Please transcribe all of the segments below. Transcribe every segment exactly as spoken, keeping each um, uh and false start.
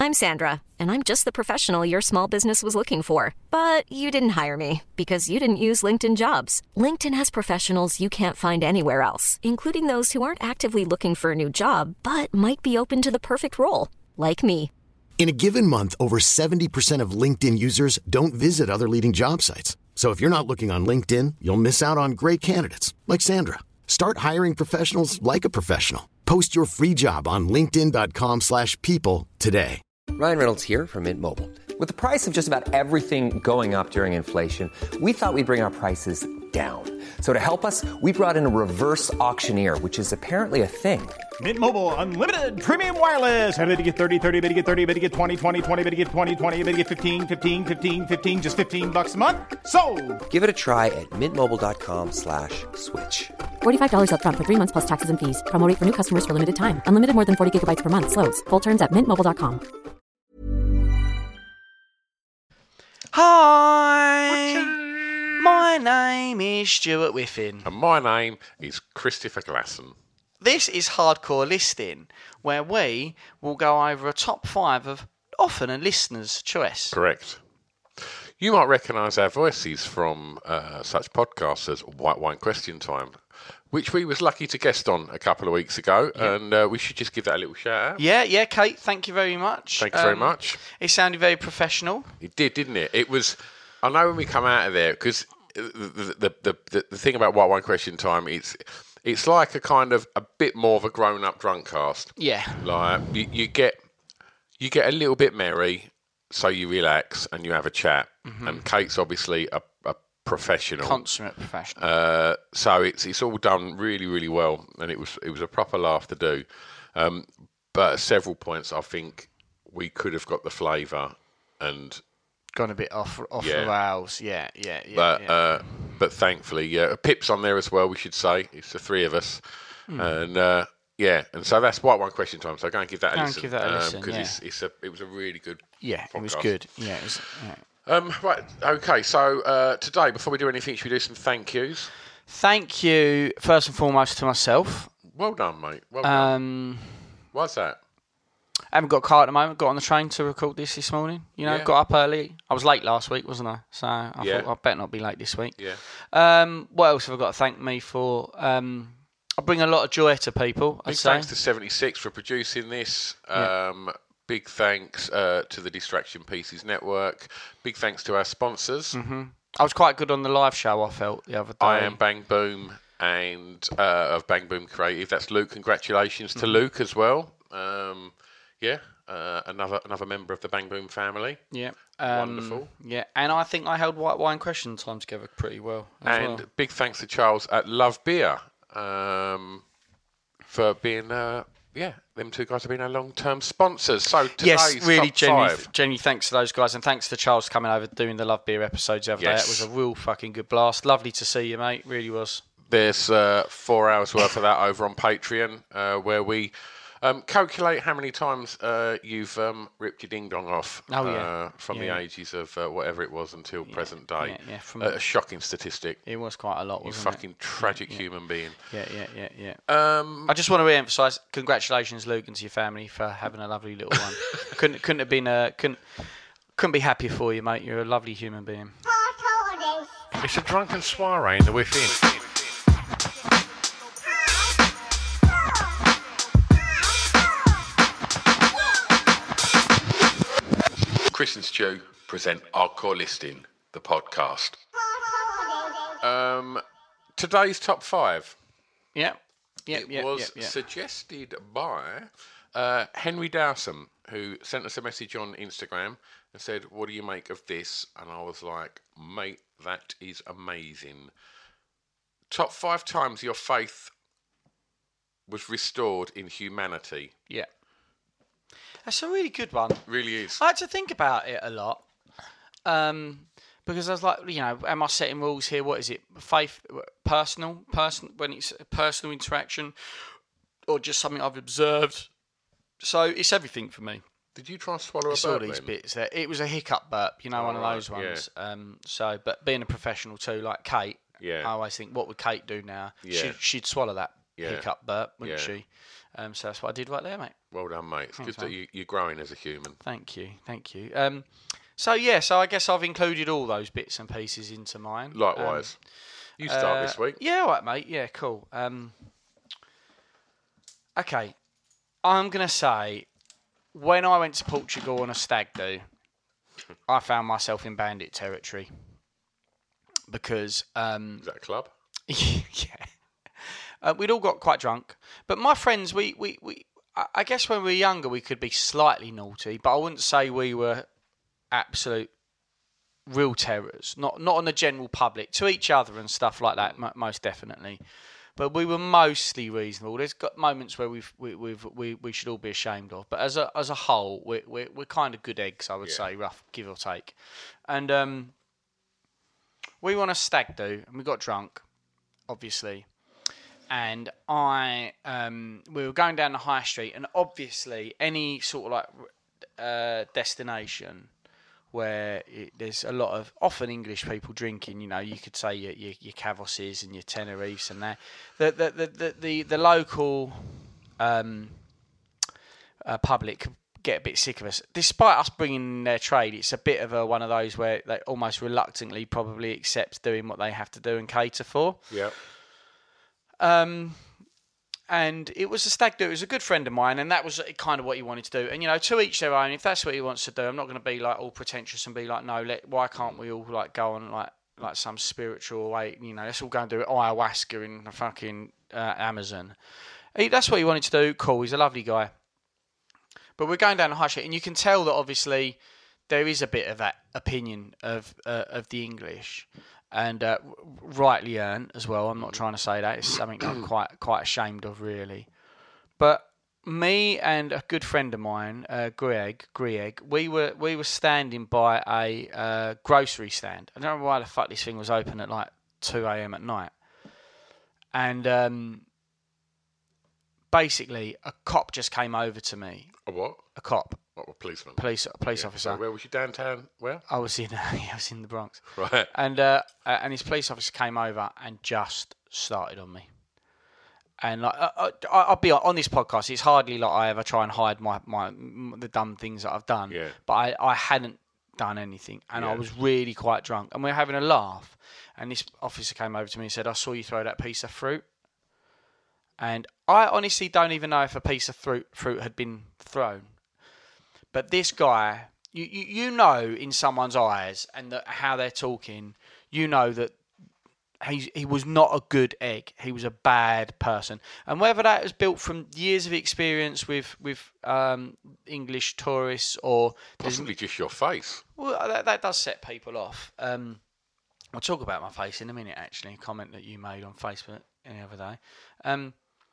I'm Sandra, and I'm just the professional your small business was looking for. But you didn't hire me because you didn't use LinkedIn Jobs. LinkedIn has professionals you can't find anywhere else, including those who aren't actively looking for a new job, but might be open to the perfect role, like me. In a given month, over seventy percent of LinkedIn users don't visit other leading job sites. So if you're not looking on LinkedIn, you'll miss out on great candidates like Sandra. Start hiring professionals like a professional. Post your free job on linkedin dot com slash people today. Ryan Reynolds here from Mint Mobile. With the price of just about everything going up during inflation, we thought we'd bring our prices down. So to help us, we brought in a reverse auctioneer, which is apparently a thing. Mint Mobile Unlimited Premium Wireless. How to get thirty, thirty, how to get thirty, how to get twenty, twenty, twenty, how to get twenty, twenty, how to get fifteen, fifteen, fifteen, fifteen, just fifteen bucks a month? Sold! Give it a try at mintmobile.com slash switch. forty-five dollars up front for three months plus taxes and fees. Promo rate for new customers for limited time. Unlimited more than forty gigabytes per month. Slows full terms at mint mobile dot com. Hi, my name is Stuart Whiffin. And my name is Christopher Glasson. This is Hardcore Listing, where we will go over a top five of often a listener's choice. Correct. You might recognise our voices from uh, such podcasts as White Wine Question Time, which we was lucky to guest on a couple of weeks ago, yeah. and uh, we should just give that a little shout out. Yeah, yeah, Kate, thank you very much. Thank you um, very much. It sounded very professional. It did, didn't it? It was, I know when we come out of there, because the the, the the the thing about White Wine Question Time, it's it's like a kind of a bit more of a grown-up drunk cast. Yeah. Like, you, you get you get a little bit merry, so you relax and you have a chat. Mm-hmm. And Kate's obviously a, a professional, consummate professional. Uh, so it's it's all done really really well, and it was it was a proper laugh to do. Um, but at several points, I think we could have got the flavour and gone a bit off off yeah. the rails. Yeah, yeah, yeah. But yeah. Uh, but thankfully, yeah, Pip's on there as well. We should say it's the three of us, mm. and. Uh, Yeah, and so that's White Wine Question Time. So go and give that a go listen. Give that a listen, because yeah. it's, it's a, it was a really good. Yeah, podcast. it was good. Yeah, it was. Yeah. Um, right. Okay. So uh, today, before we do anything, should we do some thank yous? Thank you first and foremost to myself. Well done, mate. Well um, done. Why's that? I haven't got a car at the moment. Got on the train to record this this morning. You know, yeah. got up early. I was late last week, wasn't I? So I yeah. thought I better not be late this week. Yeah. Um, what else have I got to thank me for? Um, I bring a lot of joy to people. Big I'd say. thanks to seventy-six for producing this. Yeah. Um, big thanks uh, to the Distraction Pieces Network. Big thanks to our sponsors. Mm-hmm. I was quite good on the live show, I felt, the other day. I am Bang Boom and uh, of Bang Boom Creative. That's Luke. Congratulations to mm-hmm. Luke as well. Um, yeah, uh, another another member of the Bang Boom family. Yeah. Um, Wonderful. Yeah, and I think I held White Wine Question Time together pretty well. As and well. Big thanks to Charles at Love Beer. Um, for being, uh, yeah, them two guys have been our long-term sponsors. So today's yes, really top genuinely, five. genuinely thanks to those guys, and thanks to Charles coming over doing the Love Beer episodes the other yes. day. It was a real fucking good blast. Lovely to see you, mate. Really was. There's uh, four hours worth of that over on Patreon, uh, where we um, calculate how many times uh, you've um, ripped your ding dong off oh, yeah. uh, from yeah. the ages of uh, whatever it was until yeah. present day. Yeah, yeah. From uh, a shocking statistic. It was quite a lot, wasn't you fucking it? tragic yeah, human being. Yeah, yeah, yeah, yeah. Um, I just want to re-emphasise, congratulations, Luke, and to your family for having a lovely little one. couldn't couldn't have been a couldn't couldn't be happier for you, mate. You're a lovely human being. It's a drunken soiree in the within. Chris and Stu present Hardcore Listing, the podcast. Um, today's top five. Yeah. Yeah, it yeah, was yeah, yeah. suggested by uh, Henry Dowson, who sent us a message on Instagram and said, "What do you make of this?" And I was like, "Mate, that is amazing. Top five times your faith was restored in humanity." Yeah. That's a really good one. Really is. I had to think about it a lot. Um, because I was like, you know, am I setting rules here? What is it? Faith, personal, person, when it's a personal interaction, or just something I've observed? So it's everything for me. Did you try and swallow a it's burp all these then? bits there. It was a hiccup burp, you know, oh, one of right, those ones. Yeah. Um, so, but being a professional too, like Kate, yeah. I always think, what would Kate do now? Yeah. She'd, she'd swallow that Yeah. hiccup burp, wouldn't Yeah. she? Um, so that's what I did right there, mate. Well done, mate. It's Thanks, good that man. you, you're growing as a human. Thank you, thank you. Um, so yeah, so I guess I've included all those bits and pieces into mine. Likewise. Um, you start uh, this week. Yeah, all right, mate. Yeah, cool. Um, okay, I'm gonna say when I went to Portugal on a stag do, I found myself in bandit territory because um, Is that a club? yeah, uh, we'd all got quite drunk, but my friends, we we we. I guess when we were younger, we could be slightly naughty, but I wouldn't say we were absolute real terrors. Not not on the general public, to each other and stuff like that, m- most definitely. But we were mostly reasonable. There's got moments where we've we we've, we we should all be ashamed of, but as a as a whole, we're we're, we're kind of good eggs, I would Yeah. say, rough give or take. And um, we were on a stag do, and we got drunk, obviously. And I, um, we were going down the high street, and obviously, any sort of like uh, destination where it, there's a lot of often English people drinking, you know, you could say your your, your Cavosses and your Tenerifes and that. The the the the, the, the local um, uh, public get a bit sick of us, despite us bringing in their trade. It's a bit of a one of those where they almost reluctantly probably accept doing what they have to do and cater for. Yeah. Um, and it was a stag do. It was a good friend of mine, and that was kind of what he wanted to do. And you know, to each their own. If that's what he wants to do, I'm not going to be like all pretentious and be like, no, let why can't we all like go on like like some spiritual way? You know, let's all go and do ayahuasca in the fucking uh, Amazon. He, that's what he wanted to do. Cool. He's a lovely guy. But we're going down the high street, and you can tell that obviously there is a bit of that opinion of uh, of the English. And uh, rightly earned as well. I'm not trying to say that. It's something I'm quite quite ashamed of, really. But me and a good friend of mine, uh, Greg, Greg, we were we were standing by a uh, grocery stand. I don't know why the fuck this thing was open at like two a.m. at night. And um, basically, a cop just came over to me. A what? A cop, What, a policeman? police police Yeah. officer. So where was you downtown? Where? I was in I was in the Bronx. Right. And uh, uh, and his police officer came over and just started on me. And like, I, I, I'll be on this podcast. It's hardly like I ever try and hide my, my the dumb things that I've done. Yeah. But I, I hadn't done anything, and I Yeah. was really quite drunk. And we were having a laugh. And this officer came over to me and said, "I saw you throw that piece of fruit." And I honestly don't even know if a piece of fruit fruit had been thrown. But this guy, you, you, you know in someone's eyes and the, how they're talking, you know that he, he was not a good egg. He was a bad person. And whether that was built from years of experience with, with um, English tourists or... Possibly just your face. Well, that, that does set people off. Um, I'll talk about my face in a minute, actually. A comment that you made on Facebook the other day. Um,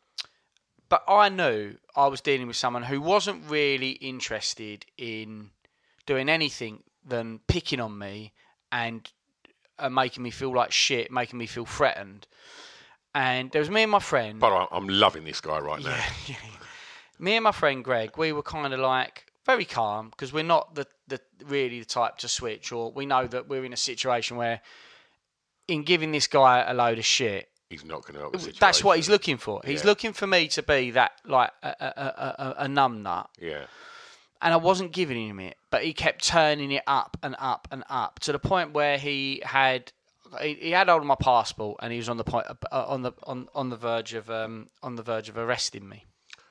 but I knew I was dealing with someone who wasn't really interested in doing anything than picking on me and uh, making me feel like shit, making me feel threatened. And there was me and my friend. But I- I'm loving this guy right now. Yeah, yeah. Me and my friend Greg, we were kind of like very calm because we're not the, the really the type to switch, or we know that we're in a situation where in giving this guy a load of shit, He's not going to help the situation. that's what he's looking for. He's Yeah. looking for me to be that like a, a, a, a, a numbnut. Yeah. And I wasn't giving him it, but he kept turning it up and up and up to the point where he had he, he had hold of my passport and he was on the point uh, on the on, on the verge of um, on the verge of arresting me.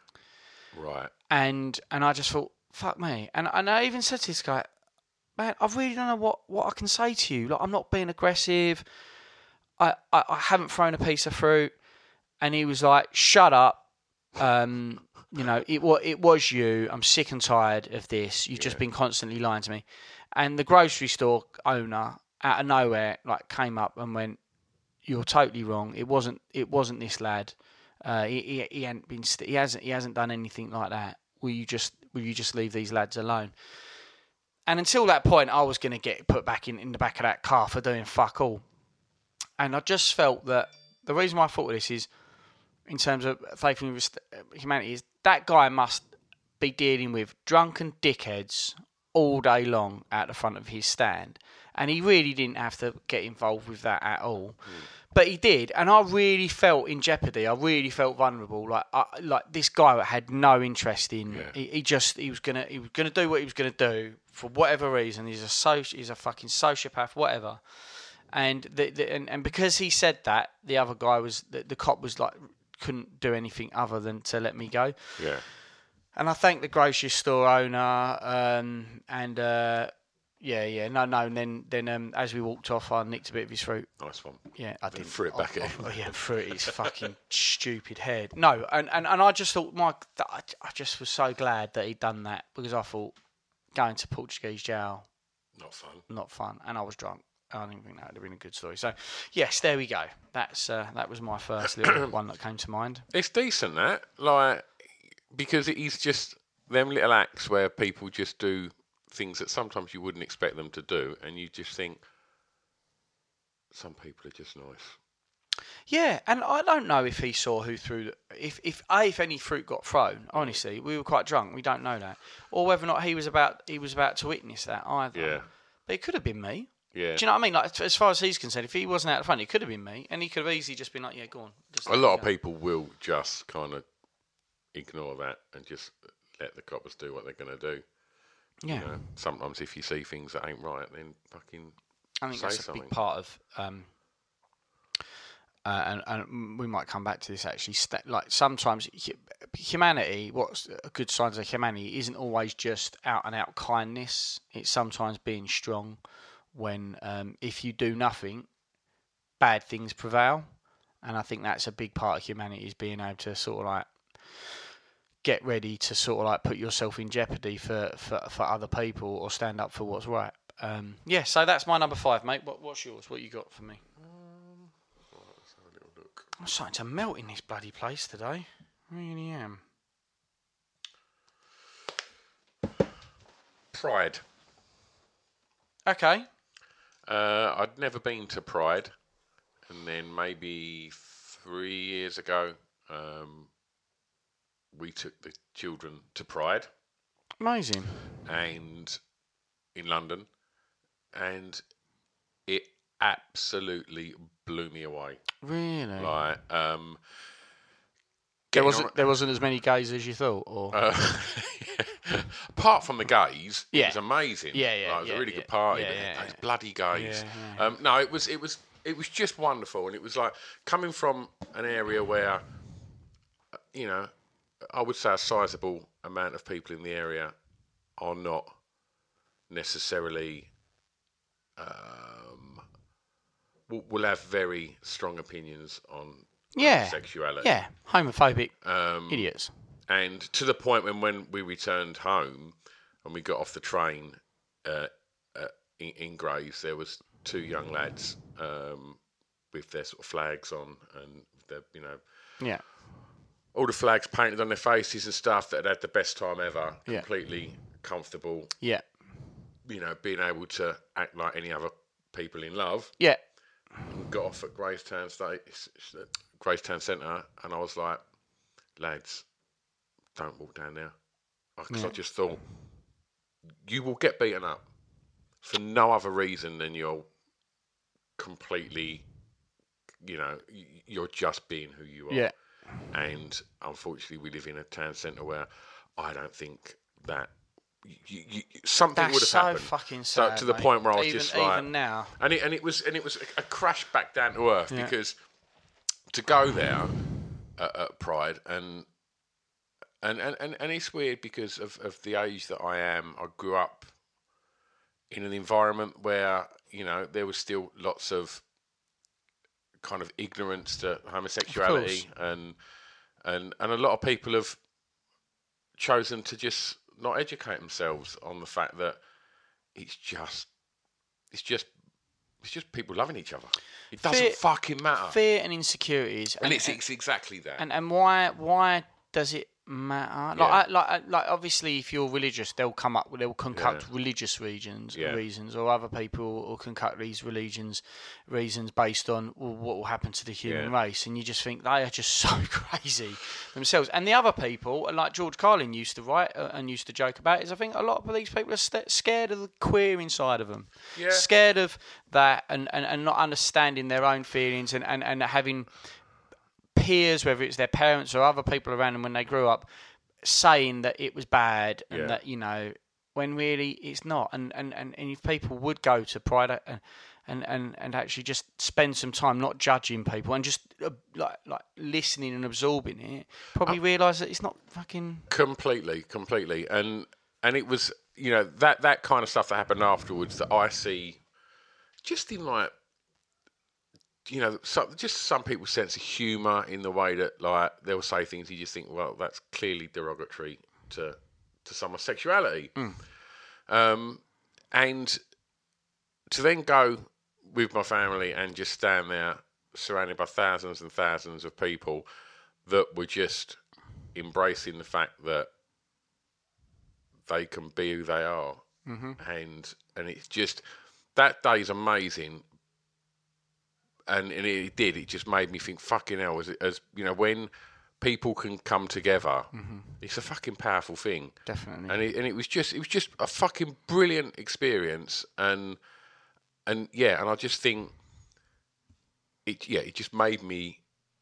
Right. And and I just thought, fuck me. And and I even said to this guy, man, I really don't know what, what I can say to you. Like, I'm not being aggressive. I, I, I haven't thrown a piece of fruit. And he was like, shut up. Um, you know, it, it was you. I'm sick and tired of this. You've just been constantly lying to me. And the grocery store owner, out of nowhere, like came up and went, you're totally wrong. It wasn't It wasn't this lad. Uh, he, he he hadn't been st- he hasn't he hasn't done anything like that. Will you just will you just leave these lads alone? And until that point, I was going to get put back in, in the back of that car for doing fuck all. And I just felt that the reason why I thought of this is, in terms of faith and humanity, is that guy must be dealing with drunken dickheads all day long at the front of his stand. And he really didn't have to get involved with that at all. Mm. But he did, and I really felt in jeopardy. I really felt vulnerable. Like, I, like this guy had no interest in. Yeah. He, he just he was gonna he was gonna do what he was gonna do for whatever reason. He's a soci, he's a fucking sociopath, whatever. And the, the and, and because he said that, the other guy was the, the cop was like couldn't do anything other than to let me go. Yeah. And I thanked the grocery store owner, um, and. Uh, Yeah, yeah, no, no, and then, then um, as we walked off, I nicked a bit of his fruit. Nice one. Yeah, I did. Threw it back at him. Yeah, threw it at his fucking stupid head. No, and, and, and I just thought, Mike, I just was so glad that he'd done that, because I thought going to Portuguese jail, not fun, not fun, and I was drunk. I didn't think that would have been a good story. So, yes, there we go. That's uh, that was my first little one that came to mind. It's decent, that, like, because it is just them little acts where people just do things that sometimes you wouldn't expect them to do, and you just think some people are just nice. Yeah, and I don't know if he saw who threw the, if if a if any fruit got thrown. Honestly, we were quite drunk. We don't know that, or whether or not he was about he was about to witness that either. Yeah, but it could have been me. Yeah, do you know what I mean? Like, as far as he's concerned, if he wasn't out the front, it could have been me, and he could have easily just been like, "Yeah, go on." Just a lot of people will just kind of ignore that and just let the coppers do what they're going to do. Yeah. You know, sometimes if you see things that ain't right, then fucking I think say that's something. a big part of, um, uh, and, and we might come back to this actually. St- like sometimes humanity, what's a good signs of humanity, isn't always just out and out kindness. It's sometimes being strong when, um, if you do nothing, bad things prevail. And I think that's a big part of humanity, is being able to sort of like get ready to sort of like put yourself in jeopardy for, for, for other people, or stand up for what's right. Um, yeah, so that's my number five, mate. What, what's yours? What you got for me? Um, right, let's have a little look. I'm starting to melt in this bloody place today. I really am. Pride. Okay. Uh, I'd never been to Pride, and then maybe three years ago, um, we took the children to Pride. Amazing. And in London, and it absolutely blew me away. Really? Like, um, there wasn't on, there wasn't as many gays as you thought, or uh, apart from the gays, yeah. it was amazing. Yeah, yeah, like, it was yeah, a really yeah, good party. Yeah, but yeah, those yeah. bloody gays. Yeah, yeah. Um, no, it was it was it was just wonderful, and it was like coming from an area where, you know, I would say a sizable amount of people in the area are not necessarily um, will, will have very strong opinions on yeah. sexuality. Yeah, homophobic um, idiots. And to the point when, when we returned home and we got off the train uh, uh, in, in Grays, there was two young lads um, with their sort of flags on, and their, you know, yeah. all the flags painted on their faces and stuff, that had had the best time ever, yeah. completely comfortable. Yeah. You know, being able to act like any other people in love. Yeah. And got off at Gracetown State, Gracetown Centre, and I was like, lads, don't walk down there. Because yeah. I just thought, you will get beaten up for no other reason than you're completely, you know, you're just being who you are. Yeah. And unfortunately, we live in a town centre where I don't think that you, you, something That's would have so happened. fucking so sad, to the mate. point where I was even, just like, even now, and it and it was and it was a, a crash back down to earth yeah. because to go there at, at Pride and, and and and and it's weird because of of the age that I am. I grew up in an environment where, you know, there was still lots of kind of ignorance to homosexuality, and and and a lot of people have chosen to just not educate themselves on the fact that it's just it's just it's just people loving each other. It doesn't fear, fucking matter. Fear and insecurities, and, and it's, it's exactly that. And and why why does it matter. Like, Yeah. I, like, like, obviously, if you're religious, they'll come up, they'll concoct Yeah. religious reasons, Yeah. reasons, or other people will concoct these religions, reasons based on well, what will happen to the human Yeah. race, and you just think they are just so crazy themselves. And the other people, like George Carlin used to write uh, and used to joke about, is I think a lot of these people are st- scared of the queer inside of them, Yeah. scared of that, and, and, and not understanding their own feelings, and, and, and having peers, whether it's their parents or other people around them when they grew up, saying that it was bad and Yeah. that, you know, when really it's not. And, and, and, and if people would go to Pride and, and, and, and actually just spend some time not judging people and just uh, like like listening and absorbing it, probably realise that it's not fucking... Completely, completely. And and it was, you know, that, that kind of stuff that happened afterwards that I see just in like, you know, so, just some people's sense of humour in the way that, like, they'll say things you just think, well, that's clearly derogatory to to someone's sexuality. Mm. Um, and to then go with my family and just stand there surrounded by thousands and thousands of people that were just embracing the fact that they can be who they are. Mm-hmm. And and it's just, that day's amazing. And, and it did. It just made me think, fucking hell, as, as you know, when people can come together, mm-hmm. it's a fucking powerful thing. Definitely. And it, and it was just, it was just a fucking brilliant experience. And and yeah, and I just think it. Yeah, it just made me.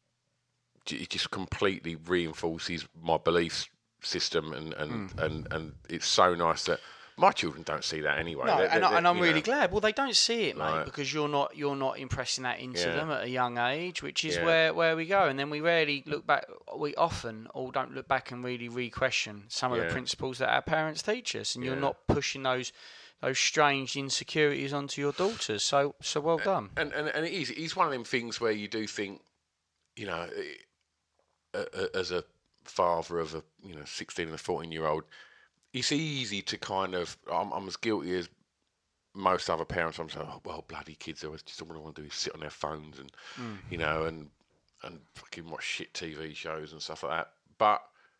It just completely reinforces my belief system, and and, mm. and, and it's so nice that. My children don't see that anyway. No, they're, and, they're, and I'm really know. glad. Well, they don't see it, mate, Right. because you're not you're not impressing that into Yeah. them at a young age, which is Yeah. where, where we go. And then we rarely look back. We often all don't look back and really re-question some of Yeah. the principles that our parents teach us, and Yeah. you're not pushing those those strange insecurities onto your daughters. So so well done. And and and it is. It's one of them things where you do think, you know, as a father of a you know sixteen and a fourteen year old. It's easy to kind of, I'm, I'm as guilty as most other parents. I'm saying, oh, well, bloody kids, they just all they want to do is sit on their phones and, mm. you know, and and fucking watch shit T V shows and stuff like that. But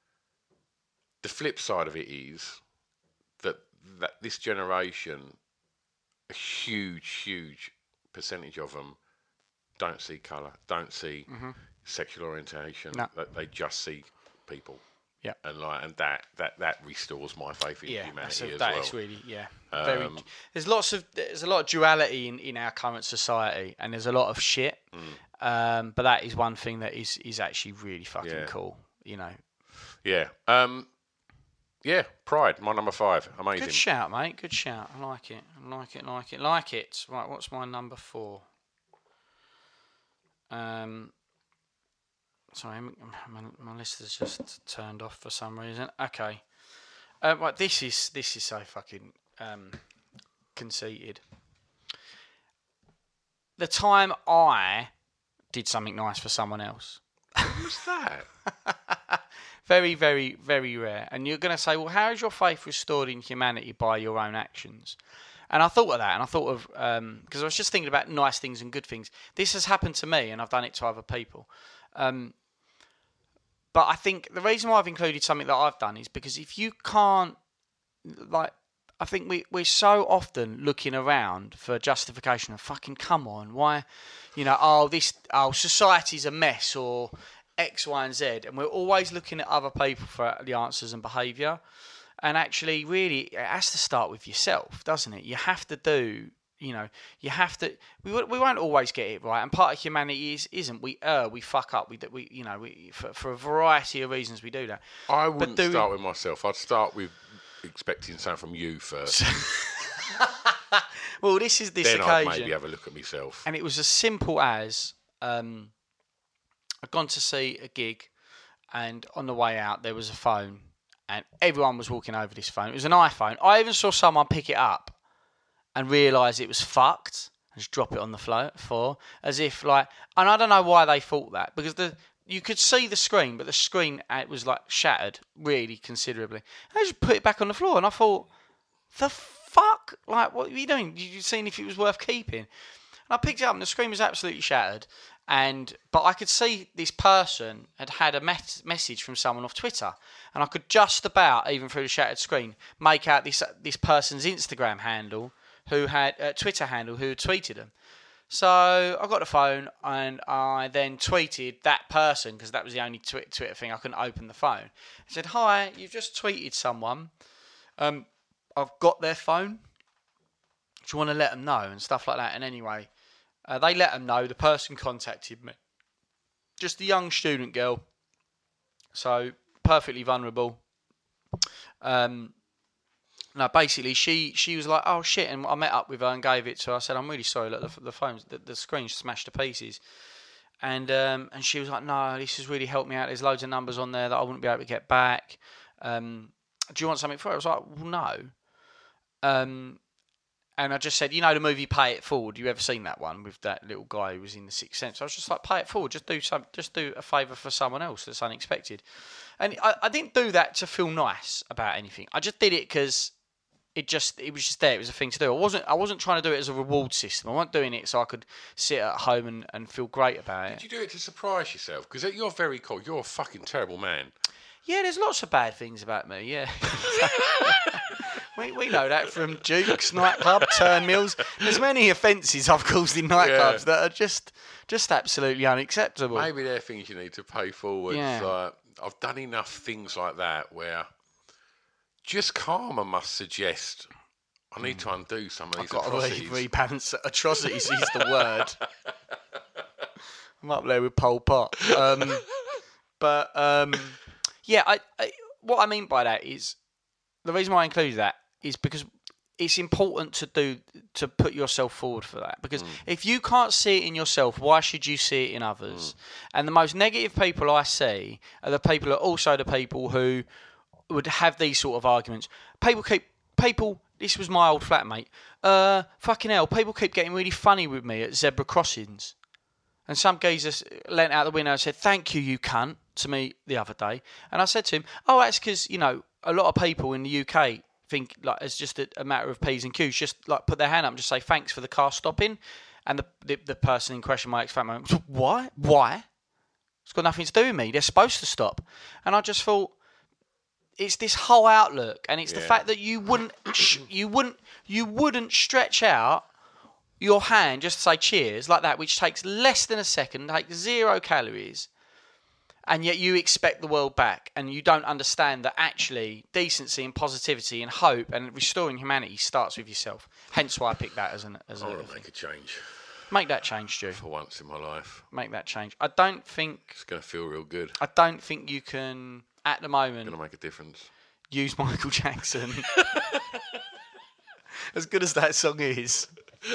the flip side of it is that, that this generation, a huge, huge percentage of them don't see colour, don't see mm-hmm. sexual orientation. No. They just see people. Yeah, and like and that, that, that restores my faith in yeah, humanity a, as that well. is really yeah. Um, Very. There's lots of there's a lot of duality in, in our current society, and there's a lot of shit. Mm. Um, but that is one thing that is, is actually really fucking Yeah. cool. You know. Yeah. Um. Yeah. Pride. My number five. Amazing. Good shout, mate. Good shout. I like it. I like it. Like it. Like it. Right. What's my number four? Um. Sorry, my, my list has just turned off for some reason. Okay, uh, right. This is this is so fucking um, conceited. The time I did something nice for someone else. What's that? Very, very, very rare. And you're going to say, well, how is your faith restored in humanity by your own actions? And I thought of that, and I thought of because um, I was just thinking about nice things and good things. This has happened to me, and I've done it to other people. Um, But I think the reason why I've included something that I've done is because if you can't, like, I think we, we're so often looking around for justification of fucking, come on, why, you know, oh, this, oh, society's a mess or X, Y, and Z. And we're always looking at other people for the answers and behaviour. And actually, really, it has to start with yourself, doesn't it? You have to do... You know, you have to. We we won't always get it right, and part of humanity is isn't we err, we fuck up, we we you know we for, for a variety of reasons we do that. I wouldn't do start we... with myself. I'd start with expecting something from you first. Well, this is this then occasion. I'd maybe have a look at myself. And it was as simple as um, I'd gone to see a gig, and on the way out there was a phone, and everyone was walking over this phone. It was an iPhone. I even saw someone pick it up and realise it was fucked and just drop it on the floor as if like, and I don't know why they thought that, because the you could see the screen, but the screen it was like shattered really considerably. And they just put it back on the floor, and I thought, the fuck, like what are you doing? You seen if it was worth keeping? And And I picked it up, and the screen was absolutely shattered. And but I could see this person had had a mes- message from someone off Twitter, and I could just about, even through the shattered screen, make out this this person's Instagram handle, who had uh, Twitter handle, who had tweeted them. So I got the phone, and I then tweeted that person, because that was the only tw- Twitter thing I couldn't open the phone. I said, "Hi, you've just tweeted someone. Um, I've got their phone. Do you want to let them know?" and stuff like that. And anyway. Uh, they let them know. The person contacted me. Just a young student girl. So, perfectly vulnerable. Um, no, basically, she, she was like, oh, shit. And I met up with her and gave it to her. I said, I'm really sorry. Look, the, the phone's, the, the screen's smashed to pieces. And um, and she was like, no, this has really helped me out. There's loads of numbers on there that I wouldn't be able to get back. Um, do you want something for it? I was like, well, no. Um... And I just said, you know the movie Pay It Forward? You ever seen that one with that little guy who was in The Sixth Sense? I was just like, pay it forward. Just do some, just do a favour for someone else that's unexpected. And I, I didn't do that to feel nice about anything. I just did it because it just it was just there. It was a thing to do. I wasn't I wasn't trying to do it as a reward system. I wasn't doing it so I could sit at home and, and feel great about it. Did you do it to surprise yourself? Because you're very cool. You're a fucking terrible man. Yeah, there's lots of bad things about me, yeah. we we know that from Duke's nightclub, Turnmills. There's many offences I've caused in nightclubs yeah. that are just just absolutely unacceptable. Maybe they're things you need to pay forward. Yeah. Like, I've done enough things like that where just karma must suggest I need to undo some of these I've atrocities. Got to rebalance. Atrocities is the word. I'm up there with Pol Pot. Um, but... Um, Yeah, I, I, what I mean by that is, the reason why I include that is because it's important to do to put yourself forward for that. Because mm. if you can't see it in yourself, why should you see it in others? Mm. And the most negative people I see are the people who are also the people who would have these sort of arguments. People keep, people, this was my old flatmate, uh, fucking hell, people keep getting really funny with me at zebra crossings. And some geezer leant out the window and said, thank you, you cunt, to me the other day. And I said to him, oh, that's because, you know, a lot of people in the U K think like it's just a, a matter of P's and Q's. Just like put their hand up and just say, thanks for the car stopping. And the the, the person in question, my ex-family, went, why? Why? It's got nothing to do with me. They're supposed to stop. And I just thought, it's this whole outlook. And it's yeah. the fact that you wouldn't, you wouldn't, you wouldn't stretch out your hand just to say cheers like that, which takes less than a second, takes zero calories, and yet you expect the world back, and you don't understand that actually decency and positivity and hope and restoring humanity starts with yourself. Hence why I picked that as an as I a want to make a change. Make that change, Stu. For once in my life. Make that change. I don't think it's going to feel real good. I don't think you can at the moment going to make a difference. Use Michael Jackson. As good as that song is.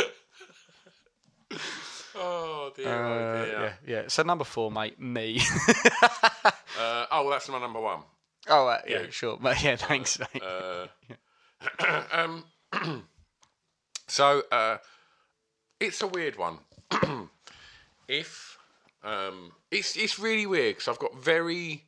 Oh dear, uh, oh dear. Yeah, yeah. So number four, mate, me. uh, oh, well, that's my number one. Oh, uh, yeah, yeah, sure. But yeah, thanks, mate. Uh, um, so uh, it's a weird one. if um, it's it's really weird because I've got very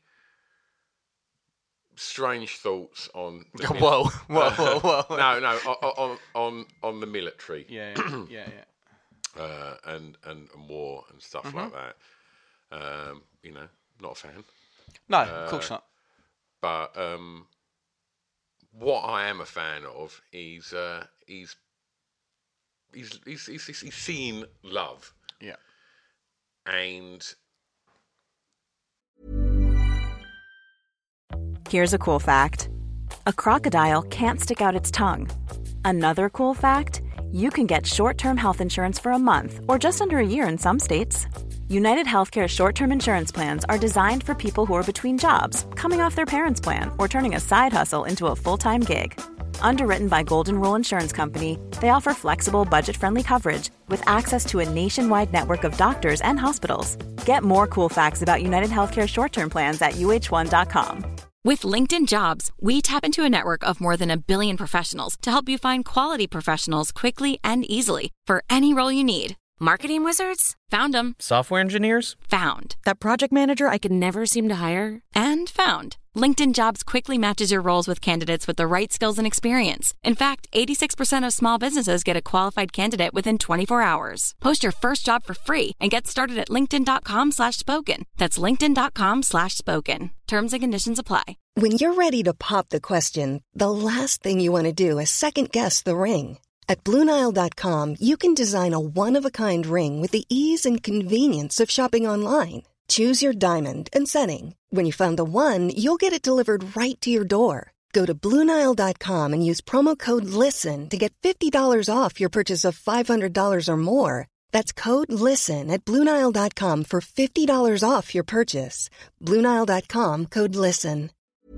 strange thoughts on. The whoa, whoa, whoa, whoa! no, no, on on on the military. Yeah, yeah, yeah. yeah. Uh, and, and and war and stuff mm-hmm. like that. Um, you know, not a fan. No, uh, of course not. But um, what I am a fan of is uh, is he's he's, he's, he's, he's seen love. Yeah. And here's a cool fact: a crocodile can't stick out its tongue. Another cool fact: you can get short-term health insurance for a month or just under a year in some states. United Healthcare short-term insurance plans are designed for people who are between jobs, coming off their parents' plan, or turning a side hustle into a full-time gig. Underwritten by Golden Rule Insurance Company, they offer flexible, budget-friendly coverage with access to a nationwide network of doctors and hospitals. Get more cool facts about United Healthcare short-term plans at U H one dot com. With LinkedIn Jobs, we tap into a network of more than a billion professionals to help you find quality professionals quickly and easily for any role you need. Marketing wizards? Found them. Software engineers? Found. That project manager I could never seem to hire? And found. LinkedIn Jobs quickly matches your roles with candidates with the right skills and experience. In fact, eighty-six percent of small businesses get a qualified candidate within twenty-four hours. Post your first job for free and get started at linkedin.com slash spoken. That's linkedin.com slash spoken. Terms and conditions apply. When you're ready to pop the question, the last thing you want to do is second-guess the ring. At Blue Nile dot com, you can design a one-of-a-kind ring with the ease and convenience of shopping online. Choose your diamond and setting. When you find the one, you'll get it delivered right to your door. Go to Blue Nile dot com and use promo code LISTEN to get fifty dollars off your purchase of five hundred dollars or more. That's code LISTEN at Blue Nile dot com for fifty dollars off your purchase. Blue Nile dot com, code LISTEN.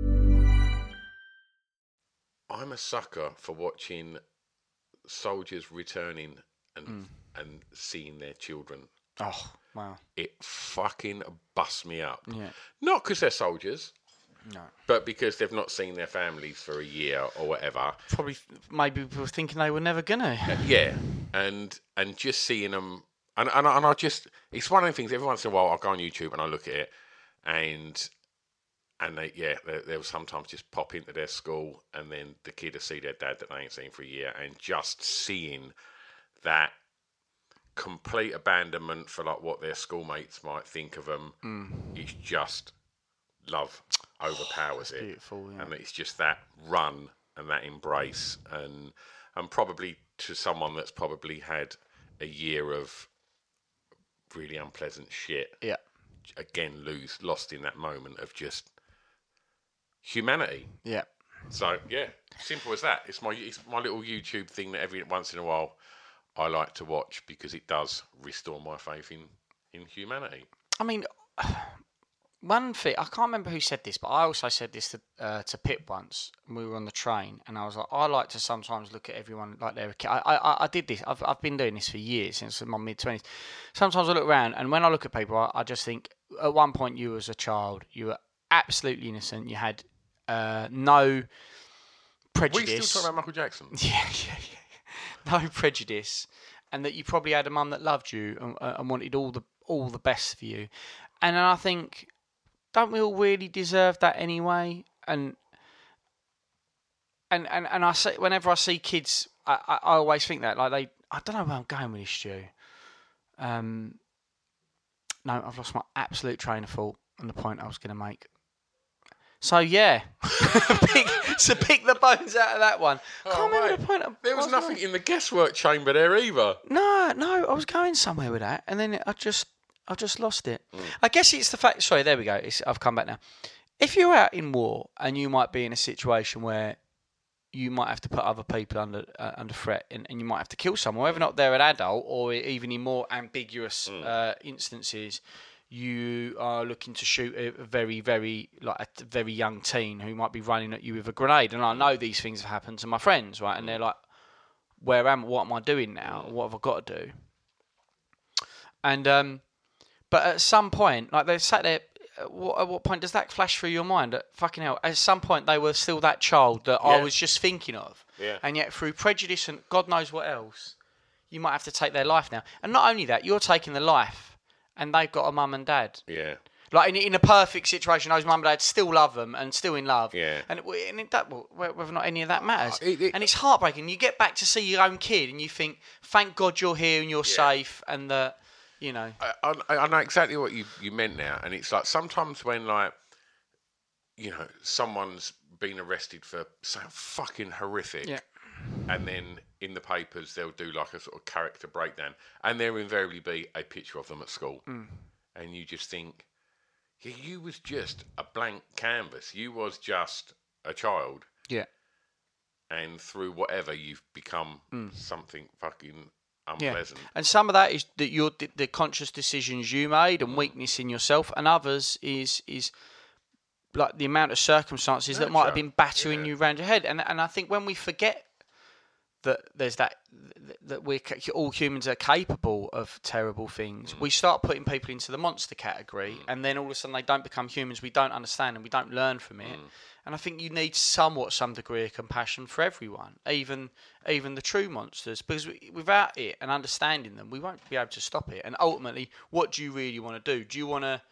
I'm a sucker for watching soldiers returning and Mm. and seeing their children. Oh, wow. It fucking busts me up. Yeah. Not because they're soldiers, No. but because they've not seen their families for a year or whatever. Probably, maybe people were thinking they were never gonna. Yeah, and and just seeing them, and and, I- and I just, it's one of the things. Every once in a while, I'll go on YouTube and I look at it, and and they, yeah, they, they'll sometimes just pop into their school, and then the kid will see their dad that they ain't seen for a year, and just seeing that complete abandonment for like what their schoolmates might think of them, Mm. it's just love overpowers it, beautiful, yeah. and it's just that run and that embrace, and and probably to someone that's probably had a year of really unpleasant shit, Yeah. again lose lost in that moment of just humanity. Yeah. So yeah, simple as that. It's my it's my little YouTube thing that every once in a while I like to watch because it does restore my faith in in humanity. I mean, one thing, I can't remember who said this, but I also said this to, uh, to Pip once. We were on the train, and I was like, I like to sometimes look at everyone like they're a kid. I, I, I did this. I've, I've been doing this for years, since my mid-twenties. Sometimes I look around, and when I look at people, I, I just think, at one point you as a child, you were absolutely innocent. You had uh, no prejudice. We still talking about Michael Jackson? Yeah, yeah, yeah. No prejudice, and that you probably had a mum that loved you and, uh, and wanted all the all the best for you. And then I think, don't we all really deserve that anyway? And and and, and I say, whenever I see kids, I, I, I always think that, like, they, I don't know where I'm going with this, Stu. Um, no, I've lost my absolute train of thought and the point I was going to make. So yeah, pick, so pick the bones out of that one. Oh, Can't remember mate, the point. Of, there was I nothing like- in the guesswork chamber there either. No, no, I was going somewhere with that, and then I just, I just lost it. Mm. I guess it's the fact. Sorry, there we go. It's, I've come back now. If you're out in war and you might be in a situation where you might have to put other people under uh, under threat, and, and you might have to kill someone, whether or not they're an adult or even in more ambiguous Mm. uh, instances, you are looking to shoot a very, very like a very young teen who might be running at you with a grenade. And I know these things have happened to my friends, right? And they're like, "Where am? What am I doing now? What have I got to do?" And um, but at some point, like they sat there. At what, at what point does that flash through your mind? That fucking hell, at some point they were still that child that I Yeah. was just thinking of. Yeah. And yet through prejudice and God knows what else, you might have to take their life now. And not only that, you're taking the life, and they've got a mum and dad. Yeah. Like in, in a perfect situation, those mum and dad still love them and still in love. Yeah. And, it, and it, that, well, whether or not any of that matters. Uh, it- it- and it's heartbreaking. You get back to see your own kid and you think, thank God you're here and you're Yeah. safe, and that, you know. I, I, I know exactly what you, you meant now, and it's like sometimes when, like, you know, someone's been arrested for something fucking horrific, Yeah. and then in the papers they'll do like a sort of character breakdown, and there will invariably be a picture of them at school, Mm. and you just think, yeah, you was just a blank canvas, you was just a child, Yeah. and through whatever you've become Mm. something fucking Yeah, unpleasant. and some of that is that your the, the conscious decisions you made and weakness in yourself, and others is is like the amount of circumstances that might have been battering yeah. you around your head. And and I think when we forget that there's that that we're ca- all humans are capable of terrible things, we start putting people into the monster category, and then all of a sudden they don't become humans. We don't understand and we don't learn from it. And I think you need somewhat some degree of compassion for everyone, even even the true monsters, because we, without it and understanding them, we won't be able to stop it. And ultimately, what do you really want to do? Do you want to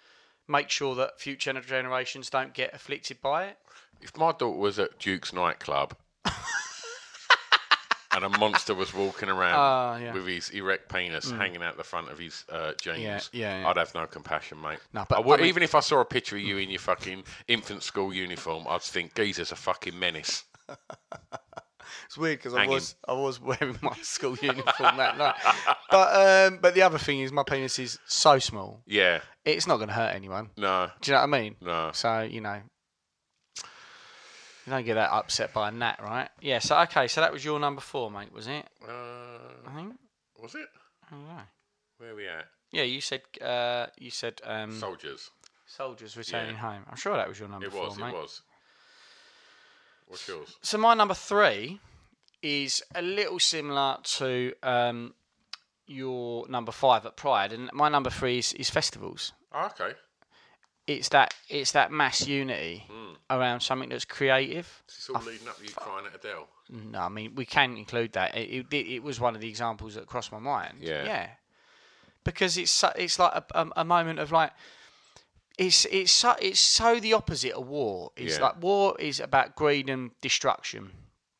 make sure that future generations don't get afflicted by it. If my daughter was at Duke's nightclub and a monster was walking around uh, yeah. with his erect penis mm. hanging out the front of his uh, jeans, yeah, yeah, yeah. I'd have no compassion, mate. No, but I would, I mean, even if I saw a picture of you in your fucking infant school uniform, I'd think, geezer's a fucking menace. It's weird because I was I was wearing my school uniform that night, but um, but the other thing is my penis is so small. Yeah, it's not going to hurt anyone. No, do you know what I mean? No. So you know, you don't get that upset by a gnat, right? Yeah. So okay, so that was your number four, mate, was it? Uh, I think. Was it? I don't know. Where are we at? Yeah, you said uh, you said um, soldiers. Soldiers returning yeah. home. I'm sure that was your number it was, four, mate. It was. What's yours? So my number three is a little similar to um, your number five at Pride, and my number three is, is festivals. Oh, okay. It's that it's that mass unity mm. around something that's creative. Is this all leading up to you crying at Adele? No, I mean we can include that. It, it, it was one of the examples that crossed my mind. Yeah, yeah, because it's it's like a, a, a moment of like. It's it's so, it's so the opposite of war. It's yeah. like war is about greed and destruction.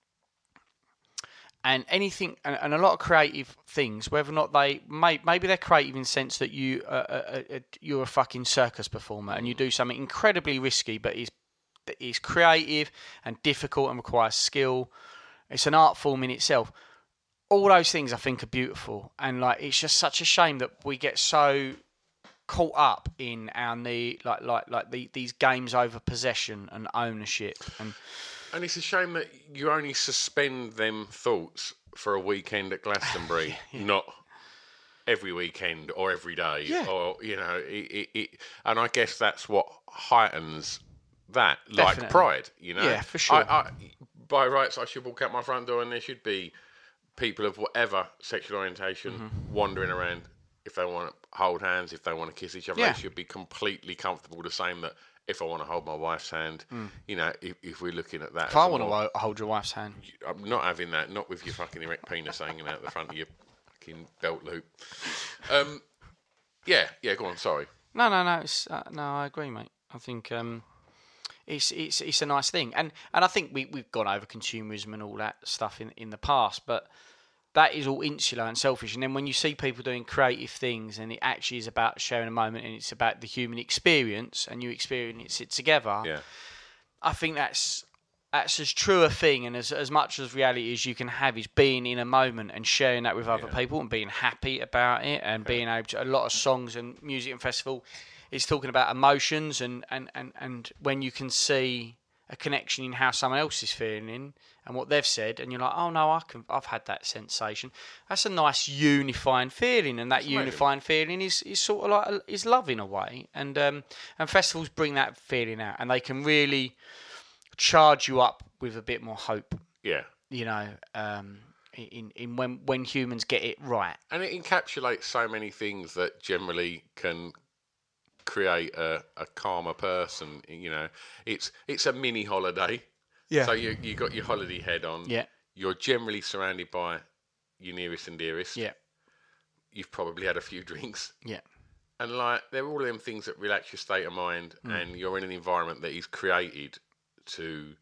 And anything, and, and a lot of creative things, whether or not they, may, maybe they're creative in the sense that you, uh, uh, uh, you're a fucking circus performer and you do something incredibly risky, but is is creative and difficult and requires skill. It's an art form in itself. All those things I think are beautiful, and like it's just such a shame that we get so caught up in our need, like like like the, these games over possession and ownership and. And it's a shame that you only suspend them thoughts for a weekend at Glastonbury, yeah. not every weekend or every day. Yeah. Or, you know, it, it, it, and I guess that's what heightens that, Definitely. like Pride, you know? Yeah, for sure. I, I, by rights, I should walk out my front door and there should be people of whatever sexual orientation mm-hmm. wandering around. If they want to hold hands, if they want to kiss each other, yeah. they should be completely comfortable the same that if I want to hold my wife's hand, mm. you know, if, if we're looking at that. If I want more, to hold your wife's hand. I'm not having that, not with your fucking erect penis hanging out the front of your fucking belt loop. Um, yeah, yeah, go on, sorry. No, no, no, it's, uh, no, I agree, mate. I think um, it's it's it's a nice thing. And and I think we, we've gone over consumerism and all that stuff in, in the past, but that is all insular and selfish. And then when you see people doing creative things and it actually is about sharing a moment and it's about the human experience and you experience it together, yeah. I think that's that's as true a thing and as as much as reality as you can have is being in a moment and sharing that with other yeah. people and being happy about it and okay. being able to, a lot of songs and music and festival is talking about emotions and, and, and, and when you can see a connection in how someone else is feeling and what they've said, and you're like, oh no, I can, I've had that sensation. That's a nice unifying feeling, and that unifying feeling is, is sort of like is love in a way, and um, and festivals bring that feeling out, and they can really charge you up with a bit more hope. Yeah, you know, um, in in when when humans get it right, and it encapsulates so many things that generally can create a, a calmer person. You know, it's it's a mini holiday. Yeah. So you you got your holiday head on. Yeah. You're generally surrounded by your nearest and dearest. Yeah. You've probably had a few drinks. Yeah. And like they're all them things that relax your state of mind, mm. and you're in an environment that is created to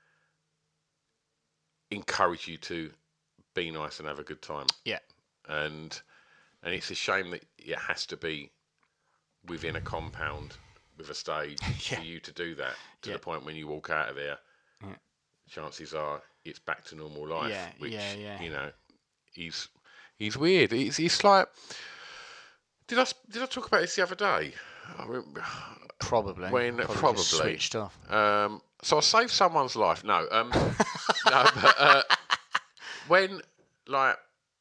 encourage you to be nice and have a good time. Yeah. And and it's a shame that it has to be within a compound with a stage yeah. for you to do that to yeah. the point when you walk out of there, yeah. chances are it's back to normal life. Yeah, which, yeah, yeah. you know, he's he's weird. It's it's like did I did I talk about this the other day? I remember, probably when probably, probably switched off. Um, so I saved someone's life. No, um, no, but uh, when like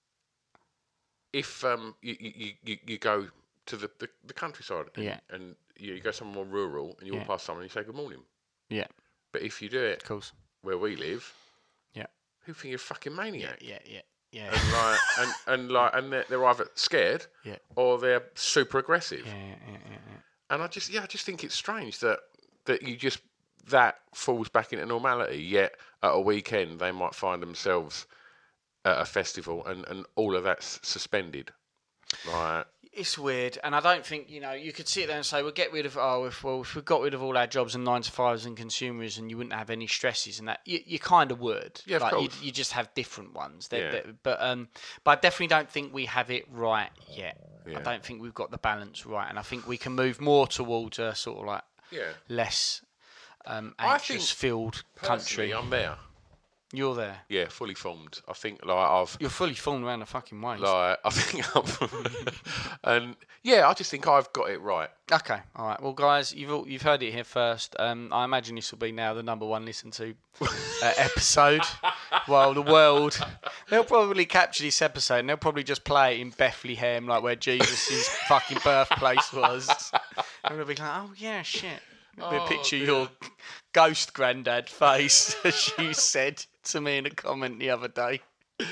if um you you you, you go to the, the, the countryside and, yeah. and you, you go somewhere more rural and you walk yeah. past someone and you say good morning. Yeah. But if you do it of course. where we live, yeah, who think you're a fucking maniac? Yeah, yeah, yeah. yeah. And like and, and like and they're, they're either scared yeah. or they're super aggressive. Yeah, yeah, yeah, yeah, yeah. And I just yeah, I just think it's strange that that you just that falls back into normality, yet at a weekend they might find themselves at a festival and, and all of that's suspended. Right. It's weird, and I don't think, you know, you could sit there and say, well, get rid of, oh, if, well, if we got rid of all our jobs and nine to fives and consumers and you wouldn't have any stresses and that, you, you kind of would. Yeah, of like, course. You, you just have different ones. That, Yeah. that, but um, but I definitely don't think we have it right yet. Yeah. I don't think we've got the balance right, and I think we can move more towards a sort of like Yeah. less um, I think, anxious-filled country. Personally, I'm there. You're there. Yeah, fully formed. I think like I've You're fully formed around the fucking waist. like I think I'm and yeah, I just think I've got it right. Okay, all right. Well, guys, you've all, you've heard it here first. Um, I imagine this will be now the number one listened to uh, episode. Well, the world, they'll probably capture this episode and they'll probably just play it in Bethlehem, like where Jesus' fucking birthplace was. And they'll be like, oh yeah, shit. There'll be a Oh, picture dear. of your ghost granddad face, as you said to me in a comment the other day.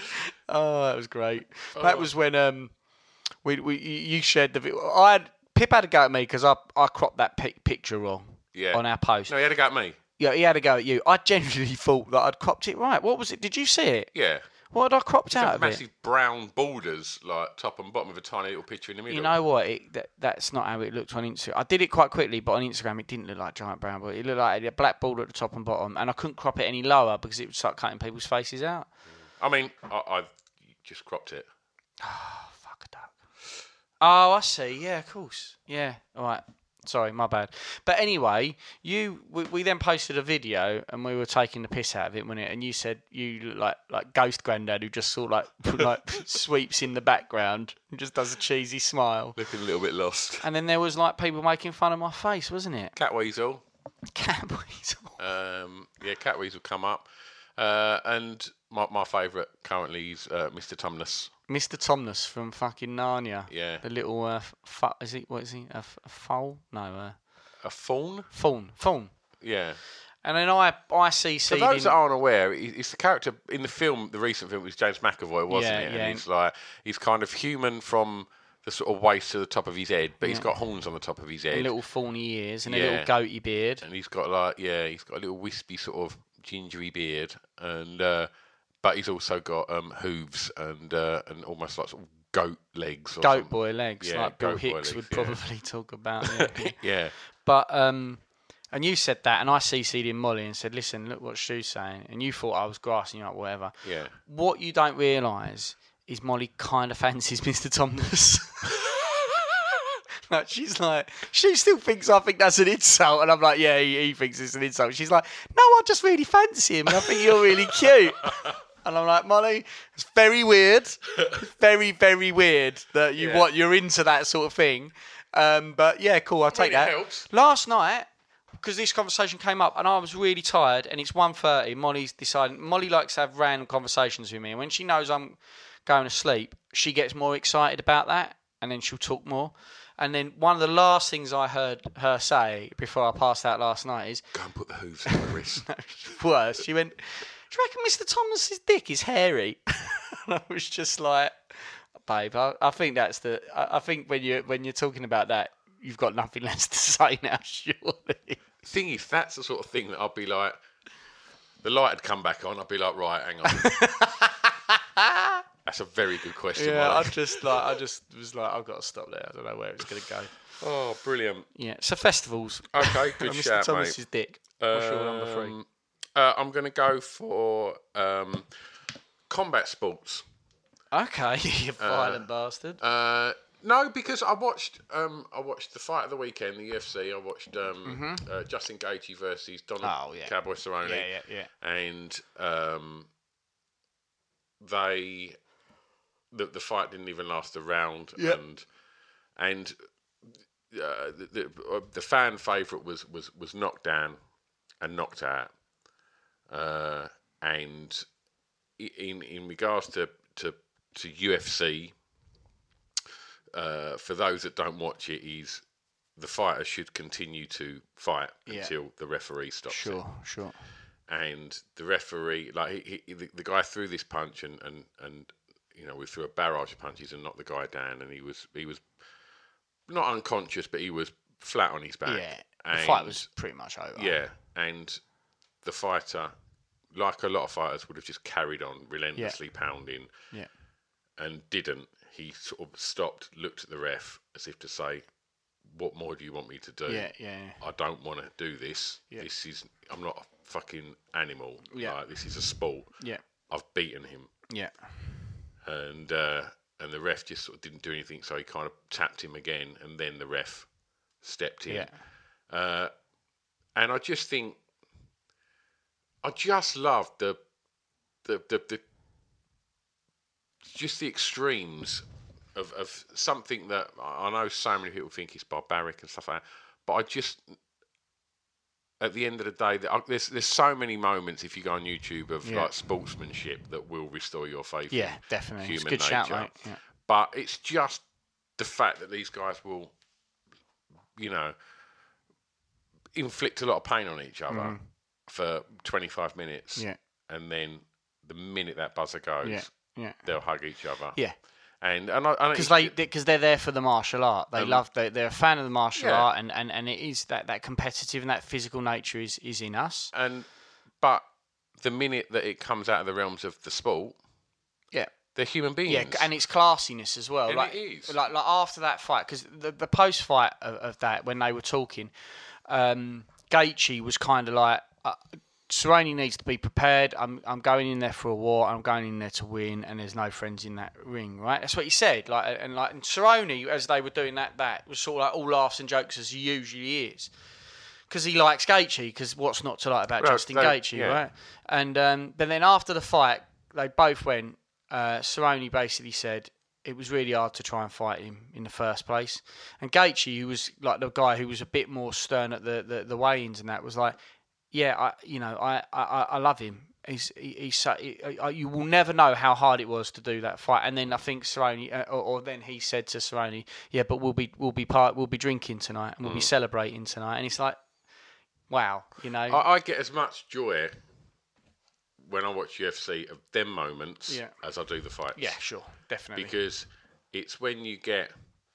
Oh, that was great. That Oh. was when um, we we you shared the video. I had, Pip had a go at me because I I cropped that pic- picture wrong. Yeah. On our post. No, he had a go at me. Yeah, he had a go at you. I genuinely thought that I'd cropped it right. What was it? Did you see it? Yeah. What had I cropped It's out got of massive it? brown borders, like top and bottom, with a tiny little picture in the middle. You know what? It, that, that's not how it looked on Instagram. I did it quite quickly, but on Instagram it didn't look like giant brown border. It looked like a black border at the top and bottom, and I couldn't crop it any lower because it would start cutting people's faces out. I mean, I, I just cropped it. Oh, fuck a duck. Oh, I see. Yeah, of course. Yeah. All right. Sorry, my bad. But anyway, you we, we then posted a video and we were taking the piss out of it, wasn't it? And you said you look like like Ghost Grandad, who just sort of like like sweeps in the background and just does a cheesy smile. Looking a little bit lost. And then there was like people making fun of my face, wasn't it? Catweasel. Catweasel. Um, yeah, Catweasel come up. Uh, and my my favourite currently is uh, Mister Tumnus. Mister Tomness from fucking Narnia. Yeah. The little uh, fu- is he what is he a, f- a foal? No, uh, A fawn? fawn. Fawn. Yeah. And then I I see. For those that aren't aware, he- it's the character in the film, the recent film, was James McAvoy, wasn't Yeah, it? yeah. And he's like, he's kind of human from the sort of waist to the top of his head, but he's Yeah. got horns on the top of his a head. little fawny ears and a Yeah. little goatee beard. And he's got like, yeah, he's got a little wispy sort of gingery beard, and uh, but he's also got um, hooves and uh, and almost like sort of goat legs. Or Goat something. boy legs, Yeah, like Bill goat boy Hicks legs, would yeah. probably talk about. Yeah. Yeah. But um, and you said that, and I C C'd in Molly and said, "Listen, look what Stu's saying," and you thought I was grassing you up, whatever. Yeah. What you don't realise is Molly kind of fancies Mister Tomness. Like, she's like, she still thinks I think that's an insult, and I'm like, yeah, he, he thinks it's an insult. She's like, no, I just really fancy him, and I think you're really cute. And I'm like, Molly, it's very weird, very, very weird that you Yeah. what you're into that sort of thing. Um, but yeah, cool, I'll take mean, it that. helps. Last night, because this conversation came up, and I was really tired, and it's one thirty. Molly's deciding. Molly likes to have random conversations with me, and when she knows I'm going to sleep, she gets more excited about that, and then she'll talk more. And then one of the last things I heard her say before I passed out last night is, Go and put the hooves on the wrist. worse. She went, do you reckon Mister Thomas's dick is hairy? And I was just like, babe, I, I think that's the. I, I think when you when you're talking about that, you've got nothing less to say now, surely. Thing is, that's the sort of thing that I'd be like, the light had come back on, I'd be like, right, hang on. That's a very good question. Yeah, I Molly. just like I just was like, I've got to stop there. I don't know where it's going to go. Oh, brilliant. Yeah, so festivals. Okay, good Mister shout, Thomas's mate. dick. What's your number three? Um, Uh, I'm going to go for um, combat sports. Okay, you violent bastard. Uh, no, because I watched um, I watched the fight of the weekend, the U F C. I watched um, uh, Justin Gaethje versus Donald Mm-hmm. Oh, yeah. Cowboy Cerrone. Yeah, yeah, yeah. And um, they the the fight didn't even last a round, Yep. and and uh, the the, uh, the fan favourite was, was was knocked down and knocked out. Uh, and in in regards to to, to U F C, uh, for those that don't watch it, is the fighter should continue to fight Yeah. until the referee stops. it. Sure, sure. And the referee, like he, he, the, the guy threw this punch, and, and, and you know we threw a barrage of punches and knocked the guy down, and he was he was not unconscious, but he was flat on his back. Yeah, the and, fight was pretty much over. yeah, and the fighter, like a lot of fighters, would have just carried on relentlessly pounding. Yeah. and didn't. He sort of stopped, looked at the ref as if to say, "What more do you want me to do? Yeah, yeah. I don't want to do this. Yeah. This is I'm not a fucking animal. Yeah. Like, this is a sport. Yeah. I've beaten him." Yeah. And uh, and the ref just sort of didn't do anything, so he kind of tapped him again, and then the ref stepped in. Yeah. Uh, and I just think, I just love the the the, the just the extremes of, of something that I know so many people think is barbaric and stuff like that, but I just, at the end of the day, there's there's so many moments if you go on YouTube of yeah. like sportsmanship that will restore your faith. Yeah, in definitely. Human It's a good nature. shout, mate. Yeah. But it's just the fact that these guys will, you know, inflict a lot of pain on each other mm. for twenty-five minutes, yeah. and then the minute that buzzer goes, yeah. Yeah. they'll hug each other. Yeah. And and because they because they're there for the martial art, they um, love they they're a fan of the martial yeah. art, and, and, and it is that, that competitive and that physical nature is, is in us. And but the minute that it comes out of the realms of the sport, yeah, they're human beings. Yeah, and it's classiness as well. And like, it is. Like like after that fight, because the the post fight of, of that when they were talking, um, Gaethje was kind of like. Uh, Cerrone needs to be prepared. I'm I'm going in there for a war. I'm going in there to win, and there's no friends in that ring, right? That's what he said. Like and like and Cerrone, as they were doing that, that was sort of like all laughs and jokes as he usually is, because he likes Gaethje. Because what's not to like about well, Justin they, Gaethje, yeah. right? And um, but then after the fight, they both went. Uh, Cerrone basically said it was really hard to try and fight him in the first place, and Gaethje, who was like the guy who was a bit more stern at the the, the weigh-ins and that, was like. Yeah, I, you know, I, I, I love him. He's, he, he's so, he, you will never know how hard it was to do that fight. And then I think Cerrone, uh, or, or then he said to Cerrone, "Yeah, but we'll be, we'll be part, we'll be drinking tonight, and we'll mm. be celebrating tonight." And it's like, wow, you know. I, I get as much joy when I watch U F C of them moments yeah. as I do the fights. Yeah, sure, definitely. Because it's when you get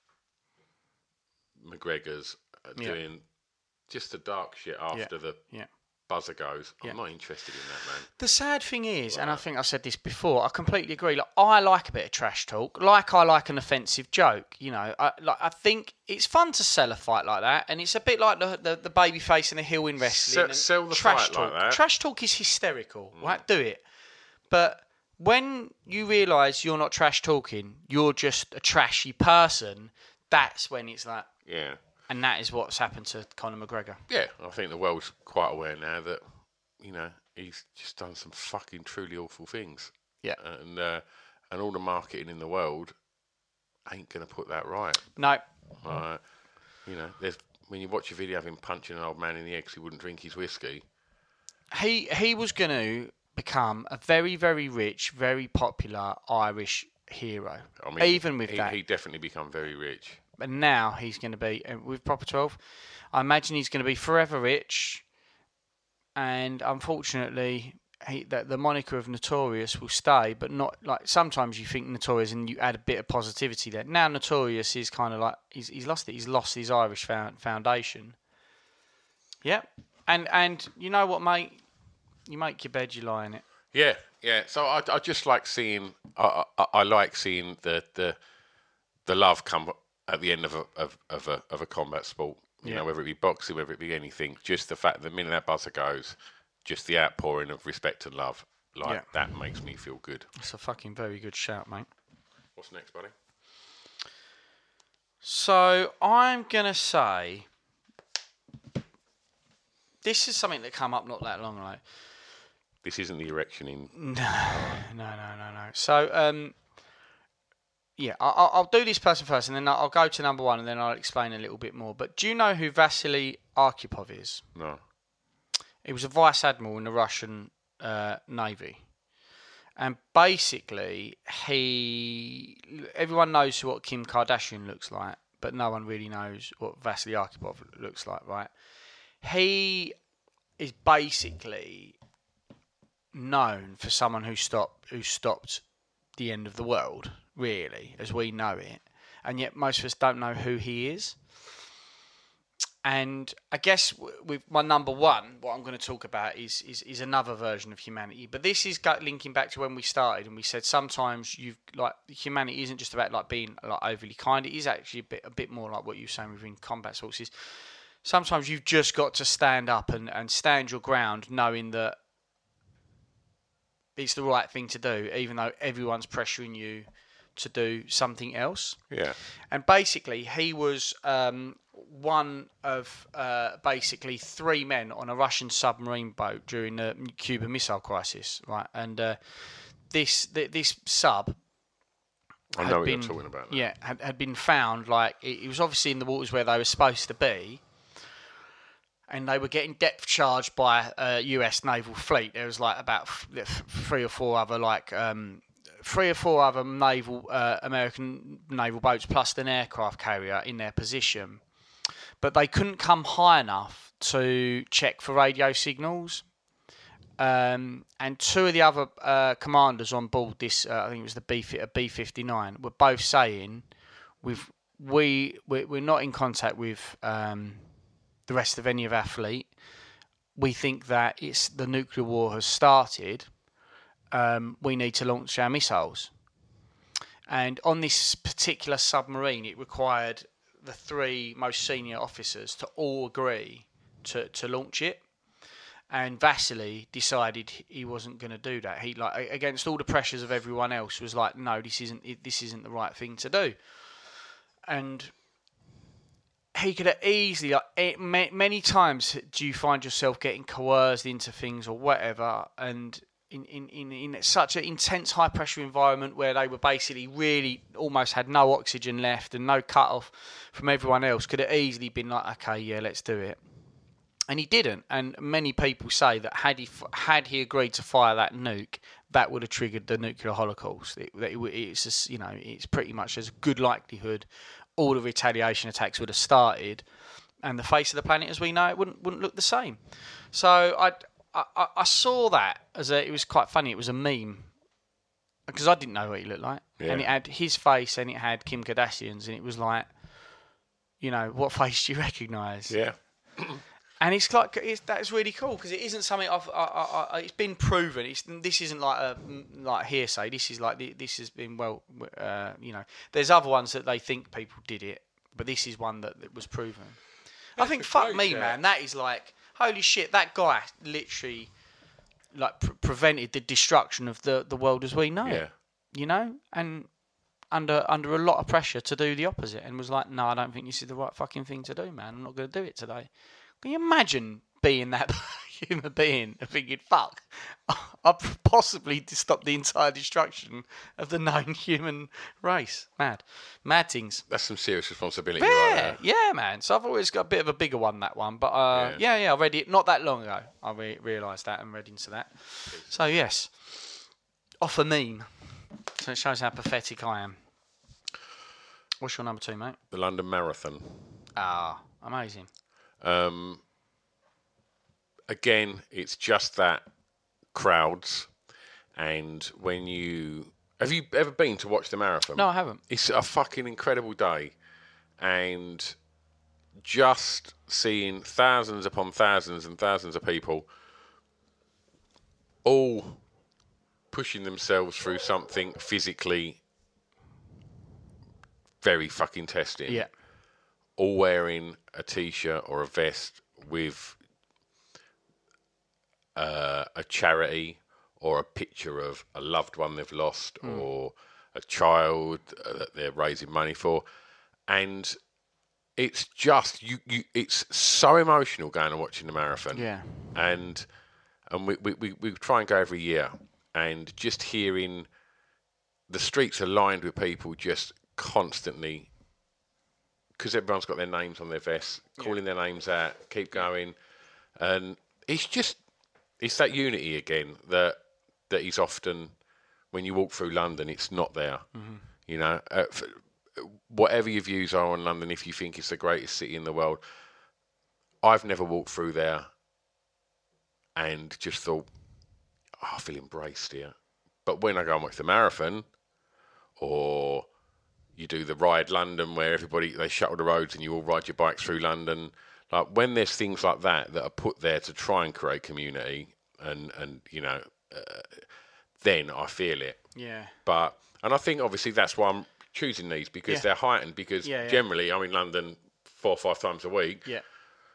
McGregor's doing yeah. just the dark shit after yeah. the. Yeah. Buzzer goes. I'm yeah. not interested in that, man. The sad thing is, right. and I think I said this before, I completely agree. Like I like a bit of trash talk, like I like an offensive joke. You know, I like. I think it's fun to sell a fight like that, and it's a bit like the the, the baby face and the heel in wrestling. S- sell the trash fight talk. like that. Trash talk is hysterical. Mm. Right, do it. But when you realise you're not trash talking, you're just a trashy person. That's when it's like, yeah. And that is what's happened to Conor McGregor. Yeah, I think the world's quite aware now that, you know, he's just done some fucking truly awful things. Yeah. And uh, and all the marketing in the world ain't going to put that right. No. Uh, you know, there's when you watch a video of him punching an old man in the head because he wouldn't drink his whiskey. He, he was going to become a very, very rich, very popular Irish hero. I mean, Even with he, that. He definitely become very rich. But now he's going to be, with Proper twelve, I imagine he's going to be forever rich. And unfortunately, he, the, the moniker of Notorious will stay, but not like sometimes you think Notorious and you add a bit of positivity there. Now Notorious is kind of like, he's, he's lost it. He's lost his Irish foundation. Yep. And, and you know what, mate? You make your bed, you lie in it. Yeah, yeah. So I, I just like seeing, I, I, I like seeing the, the, the love come at the end of a of, of a of a combat sport, you yeah. know, whether it be boxing, whether it be anything, just the fact that the minute that buzzer goes, just the outpouring of respect and love, like yeah. that makes me feel good. That's a fucking very good shout, mate. What's next, buddy? So I'm gonna say this is something that came up not that long ago. This isn't the erection in. No, no, no, no, no. So um. Yeah, I'll, I'll do this person first, and then I'll go to number one, and then I'll explain a little bit more. But do you know who Vasily Arkhipov is? No. He was a vice admiral in the Russian uh, Navy, and basically, he everyone knows what Kim Kardashian looks like, but no one really knows what Vasily Arkhipov looks like, right? He is basically known for someone who stopped who stopped the end of the world. Really, as we know it, and yet most of us don't know who he is. And I guess with my number one, what I'm going to talk about is, is, is another version of humanity. But this is linking back to when we started, and we said sometimes you've like humanity isn't just about like being like overly kind. It is actually a bit a bit more like what you were saying within combat sports. Is sometimes you've just got to stand up and, and stand your ground, knowing that it's the right thing to do, even though everyone's pressuring you to do something else. Yeah. And basically, he was um, one of uh, basically three men on a Russian submarine boat during the Cuban Missile Crisis, right? And uh, this th- this sub. I know what been, you're talking about. Now. Yeah, had, had been found like it, it was obviously in the waters where they were supposed to be. And they were getting depth charged by a U S naval fleet. There was like about f- three or four other like um, three or four other naval uh, American naval boats plus an aircraft carrier in their position, but they couldn't come high enough to check for radio signals. Um, and two of the other uh, commanders on board this, uh, I think it was the B B fifty-nine, were both saying, "We've we we're not in contact with." Um, the rest of any of our fleet. We think that it's the nuclear war has started. Um, we need to launch our missiles. And on this particular submarine, it required the three most senior officers to all agree to, to launch it. And Vasily decided he wasn't going to do that. He, like, against all the pressures of everyone else, was like, no, this isn't this isn't the right thing to do. And he could have easily, like, it, many times do you find yourself getting coerced into things or whatever, and in, in, in, in such an intense high pressure environment where they were basically really almost had no oxygen left and no cut off from everyone else, could have easily been like, okay, yeah, let's do it. And he didn't. And many people say that had he had he agreed to fire that nuke, that would have triggered the nuclear holocaust. It, it, it's just, you know, it's pretty much as good likelihood all the retaliation attacks would have started, and the face of the planet as we know it wouldn't wouldn't look the same. So I I, I saw that as a, it was quite funny. It was a meme because I didn't know what he looked like, yeah. And it had his face and it had Kim Kardashian's, and it was like, you know, what face do you recognise? Yeah. And it's like it's, that's really cool because it isn't something I've. I, I, I, it's been proven. It's this isn't like a like hearsay. This is like this has been well. Uh, you know, there's other ones that they think people did it, but this is one that, that was proven. That's I think fuck me, chat. man. That is like holy shit. That guy literally like pre- prevented the destruction of the, the world as we know yeah. it. You know, and under under a lot of pressure to do the opposite, and was like, no, I don't think this is the right fucking thing to do, man. I'm not going to do it today. Can you imagine being that human being and thinking, fuck, I'll possibly stop the entire destruction of the known human race? Mad. Mad things. That's some serious responsibility. Yeah, right there. yeah, man. So I've always got a bit of a bigger one, that one. But uh, yeah. yeah, yeah, I read it not that long ago. I re- realised that and read into that. So, yes. Off a meme. So it shows how pathetic I am. What's your number two, mate? The London Marathon. Ah, amazing. Um, again, it's just that crowds, and when you have you ever been to watch the marathon? No, I haven't. It's a fucking incredible day, and just seeing thousands upon thousands and thousands of people all pushing themselves through something physically very fucking testing. Yeah. All wearing a T-shirt or a vest with uh, a charity or a picture of a loved one they've lost mm. or a child that they're raising money for. And it's just, you, you it's so emotional going and watching the marathon. Yeah. And and we, we, we, we try and go every year. And just hearing the streets are lined with people just constantly, because everyone's got their names on their vests, calling yeah. their names out, keep going. And it's just, it's that unity again that that is often, when you walk through London, it's not there. Mm-hmm. You know, uh, for, whatever your views are on London, if you think it's the greatest city in the world, I've never walked through there and just thought, oh, I feel embraced here. But when I go and watch the marathon, or you do the Ride London where everybody, they shuttle the roads and you all ride your bikes through London, like when there's things like that that are put there to try and create community, and and you know, uh, then I feel it. Yeah. But and I think obviously that's why I'm choosing these, because Yeah. they're heightened. Because Yeah, yeah. generally I'm in London four or five times a week. Yeah.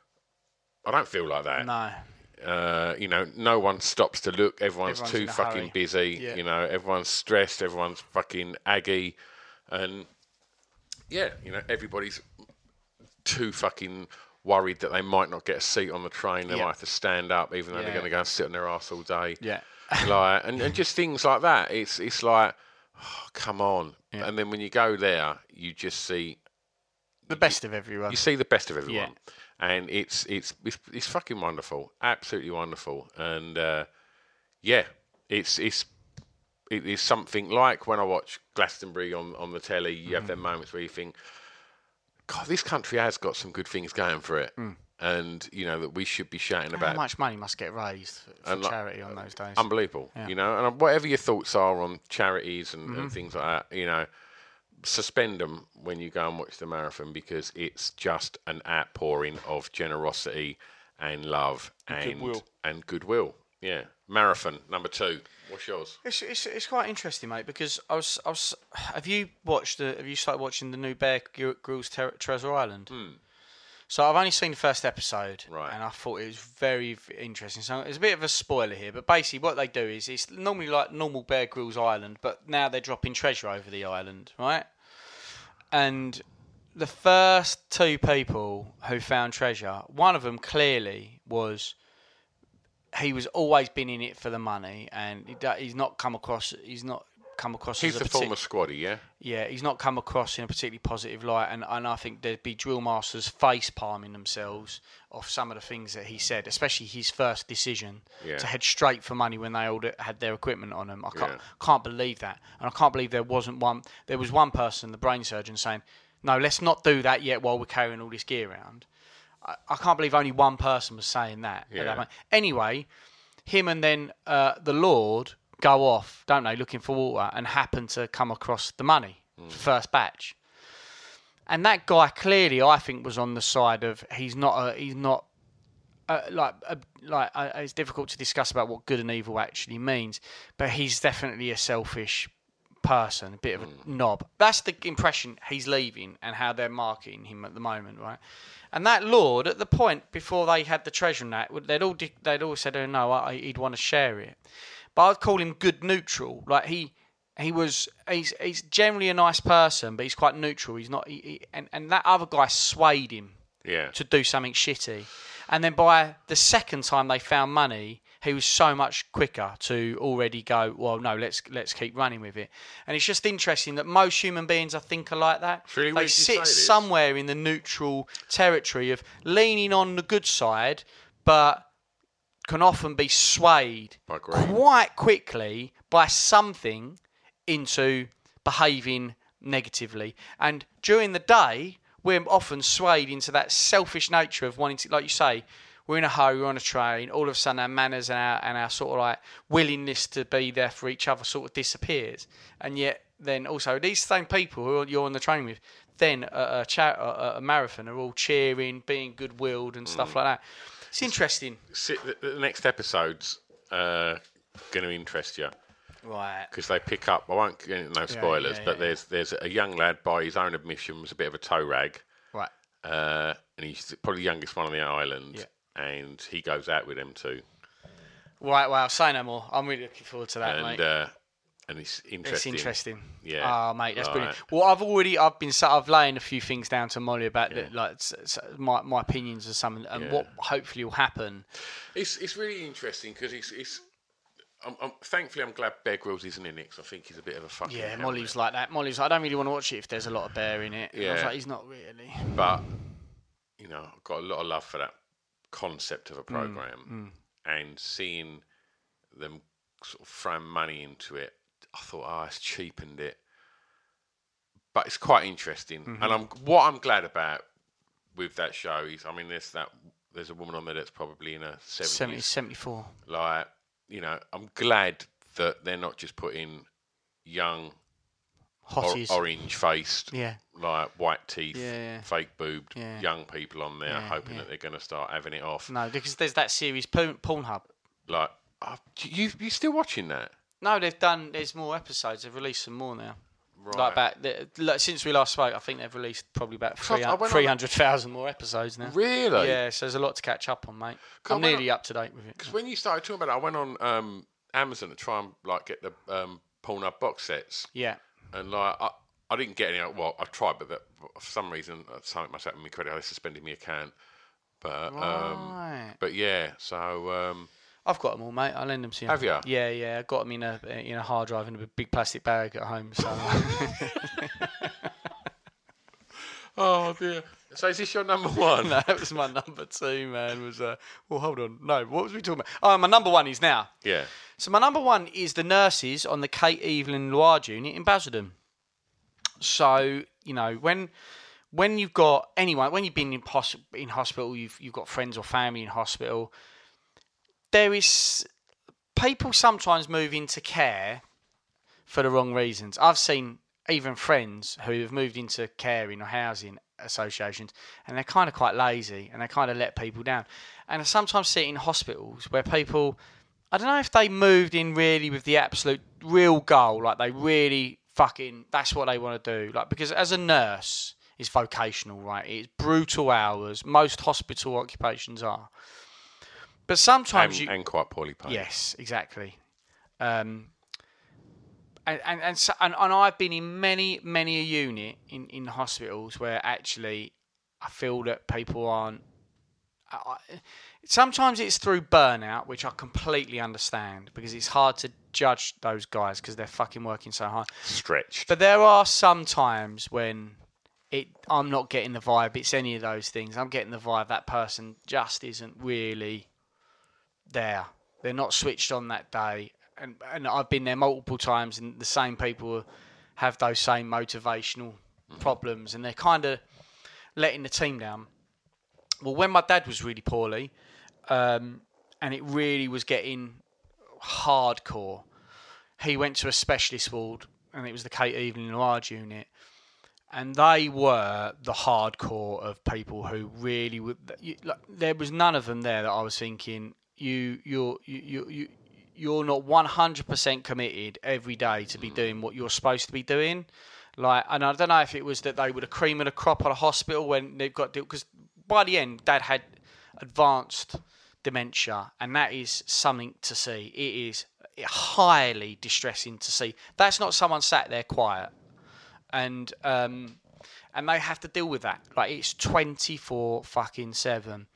I don't feel like that. No. Uh, you know, no one stops to look. Everyone's, Everyone's too in a fucking hurry. busy. Yeah. You know, everyone's stressed. Everyone's fucking aggy, and yeah, you know, everybody's too fucking worried that they might not get a seat on the train. They Yeah. might have to stand up, even though Yeah. they're going to go and sit on their arse all day. Yeah. like, and, and just things like that. It's it's like, oh, come on. Yeah. And then when you go there, you just see The best of everyone. you see the best of everyone, Yeah. and it's, it's it's it's fucking wonderful, absolutely wonderful, and uh, yeah, it's it's it is something like when I watch Glastonbury on, on the telly. You have them moments where you think, God, this country has got some good things going for it, and you know that we should be shouting How about. much money must get raised for, for And like- charity on those days? Unbelievable, Yeah. you know, and whatever your thoughts are on charities and, Mm-hmm. and things like that, you know, suspend them when you go and watch the marathon, because it's just an outpouring of generosity and love and goodwill. and goodwill. Yeah, marathon number two. What's yours? It's, it's it's quite interesting, mate, because I was I was. Have you watched the? Have you started watching the new Bear Grylls Ter- Treasure Island? So I've only seen the first episode, Right. and I thought it was very v- interesting. So it's a bit of a spoiler here, but basically what they do is it's normally like normal Bear Grylls Island, but now they're dropping treasure over the island, right? And the first two people who found treasure, one of them clearly was. He was always been in it for the money, and he, do- he's not come across. He's not come across. He's as a the partic- former squaddy, yeah. Yeah, he's not come across in a particularly positive light, and, and I think there'd be drill masters face palming themselves off some of the things that he said, especially his first decision Yeah. to head straight for money when they all had their equipment on them. I can't, Yeah. can't believe that, and I can't believe there wasn't one. There was one person, the brain surgeon, saying, "No, let's not do that yet while we're carrying all this gear around." I, I can't believe only one person was saying that. at Yeah. that moment. Anyway, him and then uh, the Lord go off, don't they, looking for water, and happen to come across the money, first batch. And that guy clearly, I think, was on the side of he's not a, he's not uh, like uh, like uh, it's difficult to discuss about what good and evil actually means, but he's definitely a selfish person, a bit of a knob. That's the impression he's leaving, and how they're marketing him at the moment, right? And that Lord, at the point before they had the treasure and that, they'd all they'd all said, "Oh no, I, he'd want to share it." But I'd call him good neutral. Like he he was he's he's generally a nice person, but he's quite neutral. He's not. He, he, and and that other guy swayed him Yeah. to do something shitty. And then by the second time they found money, he was so much quicker to already go, well, no, let's let's keep running with it. And it's just interesting that most human beings, I think, are like that. Really they weird you say sit this. somewhere in the neutral territory of leaning on the good side, but can often be swayed By greed. quite quickly by something into behaving negatively. And during the day, we're often swayed into that selfish nature of wanting to, like you say, we're in a hurry, we're on a train, all of a sudden our manners and our, and our sort of like willingness to be there for each other sort of disappears. And yet then also these same people who you're on the train with, then at a, cha- a, a marathon are all cheering, being good-willed and stuff like that. It's interesting. See, the, the next episode's uh, going to interest you. Right. Because they pick up, I won't get into no spoilers, yeah, but yeah. there's there's a young lad, by his own admission, was a bit of a toe rag, Right. uh, and he's probably the youngest one on the island, Yeah. and he goes out with them too, Right, well, say no more. I'm really looking forward to that, and mate. uh, and it's interesting. It's interesting. Yeah. Oh, mate, that's Right. brilliant. Well, I've already, I've been, sat- I've laying a few things down to Molly about Yeah. the, like s- s- my my opinions and something, and Yeah. what hopefully will happen. It's it's really interesting because it's it's. I'm, I'm, thankfully, I'm glad Bear Grylls isn't in it, because I think he's a bit of a fucking. Yeah, helmet. Molly was like that. Molly was like, I don't really want to watch it if there's a lot of bear in it. And I was Yeah. like, he's not really. But you know, I've got a lot of love for that concept of a program, and seeing them sort of throw money into it, I thought, oh, it's cheapened it. But it's quite interesting, and I'm what I'm glad about with that show is, I mean, there's that there's a woman on there that's probably in her seventy, seventies, seventy-four. like, you know, I'm glad that they're not just putting young, or, Hotties. orange-faced, Yeah. like white teeth, Yeah, yeah. fake boobed Yeah. young people on there, Yeah, hoping yeah. that they're going to start having it off. No, because there's that series Porn, Pornhub. Like, oh, you you still watching that? No, they've done. There's more episodes. They've released some more now. Right. Like about the, like, since we last spoke, I think they've released probably about So I went on- three hundred thousand more episodes now. Really? Yeah, so there's a lot to catch up on, mate. 'Cause I I'm went nearly on- up to date with it. Because when you started talking about it, I went on um, Amazon to try and like get the um, Pornhub box sets. Yeah. And like I, I didn't get any. Well, I tried, but that, for some reason, uh, something must happen with my credit. They suspended my account. But um, Right. but yeah, so um, I've got them all, mate. I'll lend them to you. Have you? Yeah, yeah. I got them in a in a hard drive in a big plastic bag at home. So. oh dear. So is this your number one? No, that was my number two, man. Was uh, well, hold on. No, what was we talking about? Oh, my number one is now. Yeah. So my number one is the nurses on the Kate Evelyn Loire unit in Basildon. So you know when when you've got anyone, when you've been in, pos- in hospital, you've you've got friends or family in hospital. There is people sometimes move into care for the wrong reasons. I've seen even friends who have moved into caring or housing associations, and they're kind of quite lazy and they kind of let people down. And I sometimes see it in hospitals where people, I don't know if they moved in really with the absolute real goal, like they really fucking, that's what they want to do. Like, because as a nurse, it's vocational, right? It's brutal hours. Most hospital occupations are. But sometimes and, you... And quite poorly paid. Yes, exactly. Um, and and and, so, and and I've been in many, many a unit in, in hospitals where actually I feel that people aren't... I, sometimes it's through burnout, which I completely understand, because it's hard to judge those guys because they're fucking working so hard. Stretched. But there are some times when it I'm not getting the vibe. It's any of those things. I'm getting the vibe that person just isn't really there. They're not switched on that day. And and I've been there multiple times, and the same people have those same motivational problems, and they're kind of letting the team down. Well, when my dad was really poorly, um, and it really was getting hardcore, he went to a specialist ward, and it was the Kate Evelyn Loire unit, and they were the hardcore of people who really would. You, like, there was none of them there that I was thinking you you're you you. you you're not one hundred percent committed every day to be doing what you're supposed to be doing. Like, and I don't know if it was that they were the cream of the crop at a hospital when they've got, because by the end, Dad had advanced dementia, and that is something to see. It is highly distressing to see. That's not someone sat there quiet, and um, and they have to deal with that. Like, it's twenty-four fucking seven,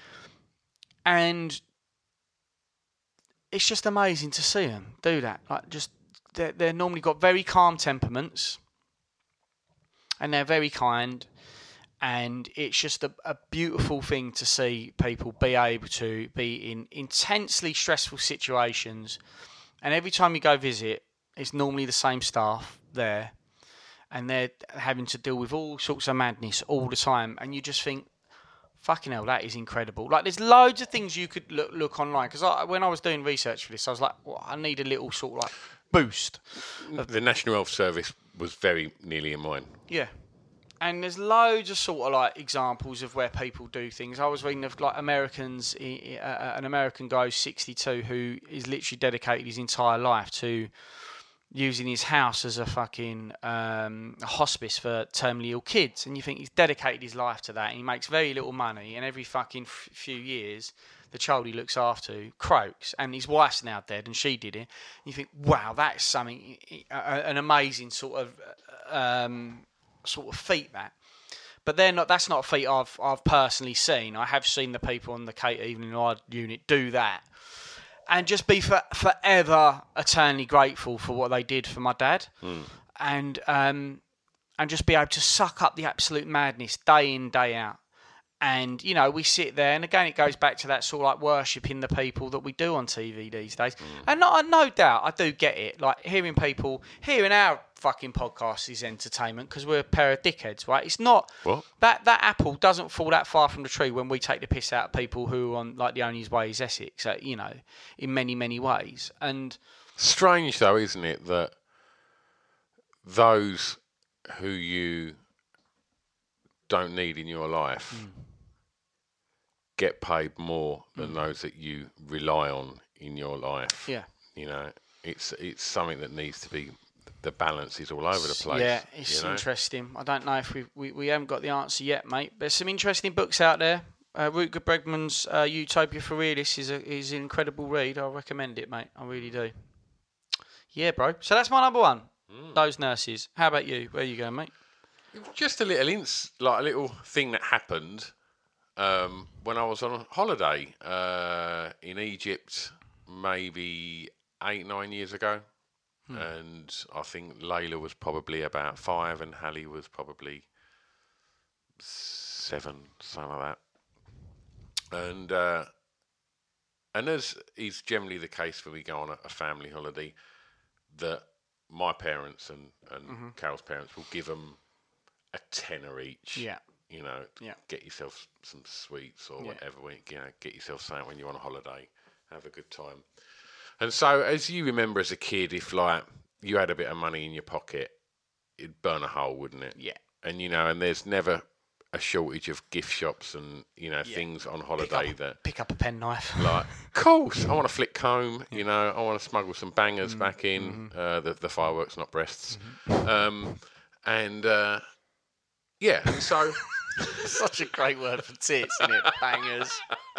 and it's just amazing to see them do that. Like, just they're, they're normally got very calm temperaments, and they're very kind, and it's just a, a beautiful thing to see people be able to be in intensely stressful situations. And every time you go visit, it's normally the same staff there, and they're having to deal with all sorts of madness all the time, and you just think, fucking hell, that is incredible. Like, there's loads of things you could look, look online. Because I, when I was doing research for this, I was like, well, I need a little sort of like boost. The National Health Service was very nearly in mine. Yeah. And there's loads of sort of like examples of where people do things. I was reading of like Americans, uh, an American guy who's sixty-two who is literally dedicated his entire life to using his house as a fucking um, hospice for terminally ill kids. And you think he's dedicated his life to that, and he makes very little money, and every fucking f- few years the child he looks after croaks, and his wife's now dead and she did it. And you think, wow, that's something, uh, an amazing sort of um, sort of feat, that. But they're not. That's not a feat I've I've personally seen. I have seen the people on the Kate Evelyn Loire unit do that, and just be for, forever eternally grateful for what they did for my dad, mm. and um, and just be able to suck up the absolute madness day in, day out. And, you know, we sit there, and again, it goes back to that sort of like worshipping the people that we do on T V these days. Mm. And no, no doubt, I do get it. Like, hearing people, hearing our fucking podcast is entertainment because we're a pair of dickheads, right? It's not... What? That, that apple doesn't fall that far from the tree when we take the piss out of people who are on, like, the only way is Essex, uh, you know, in many, many ways. And... Strange, though, isn't it, that those who you don't need in your life Mm. get paid more than Mm. those that you rely on in your life. Yeah. You know, it's it's something that needs to be. The balance is all over the place. Yeah, it's you know? interesting. I don't know if we we we haven't got the answer yet, mate. There's some interesting books out there. Uh, Rutger Bregman's uh, Utopia for Realists is a is an incredible read. I recommend it, mate. I really do. Yeah, bro. So that's my number one. Mm. Those nurses. How about you? Where you going, mate? Just a little ins, like a little thing that happened um, when I was on holiday uh, in Egypt, maybe eight nine years ago. Hmm. And I think Layla was probably about five and Hallie was probably seven, something like that. And uh, and as is generally the case when we go on a, a family holiday, that my parents and, and mm-hmm. Carol's parents will give them a tenner each. Yeah. You know, yeah. Get yourself some sweets or yeah. whatever. You know, get yourself something when you're on a holiday. Have a good time. And so, as you remember as a kid, if like you had a bit of money in your pocket, it'd burn a hole, wouldn't it? Yeah. And you know, and there's never a shortage of gift shops and you know yeah. things on holiday pick up, that pick up a penknife. Like, of course, I want to flick comb. You know, I want to smuggle some bangers mm-hmm. back in. Mm-hmm. Uh, the the fireworks, not breasts. Mm-hmm. Um, and uh, yeah, and so such a great word for tits, isn't it? Bangers.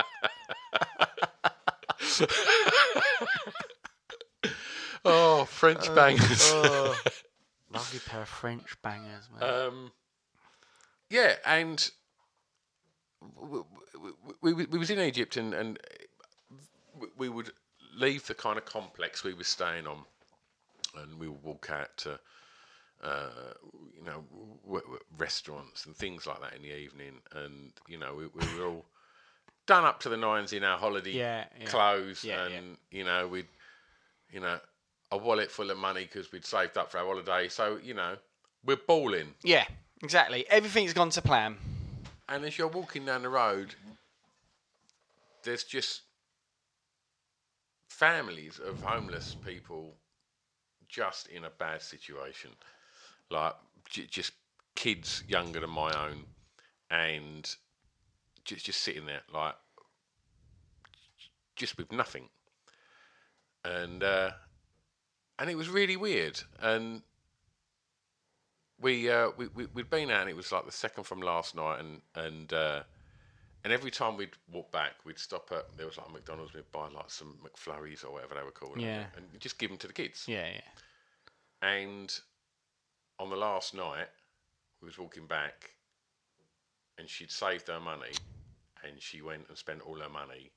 Oh, French uh, bangers. Oh, lovely pair of French bangers, man. Um, yeah, and we, we, we, we was in Egypt, and, and we would leave the kind of complex we were staying on, and we would walk out to, uh, you know, w- w- restaurants and things like that in the evening, and you know, we, we were all done up to the nines in our holiday yeah, yeah. clothes, yeah, and yeah. you know, we'd, you know. a wallet full of money because we'd saved up for our holiday. So, you know, we're balling. Yeah, exactly. Everything's gone to plan. And as you're walking down the road, there's just families of homeless people just in a bad situation. Like, j- just kids younger than my own and just, just sitting there, like, just with nothing. And, uh, And it was really weird, and we uh, we, we we'd been out, and it was like the second from last night, and and uh, and every time we'd walk back, we'd stop at there was like a McDonald's, we'd buy like some McFlurries or whatever they were called, yeah, and we'd just give them to the kids. Yeah, yeah. And on the last night, we was walking back, and she'd saved her money, and she went and spent all her money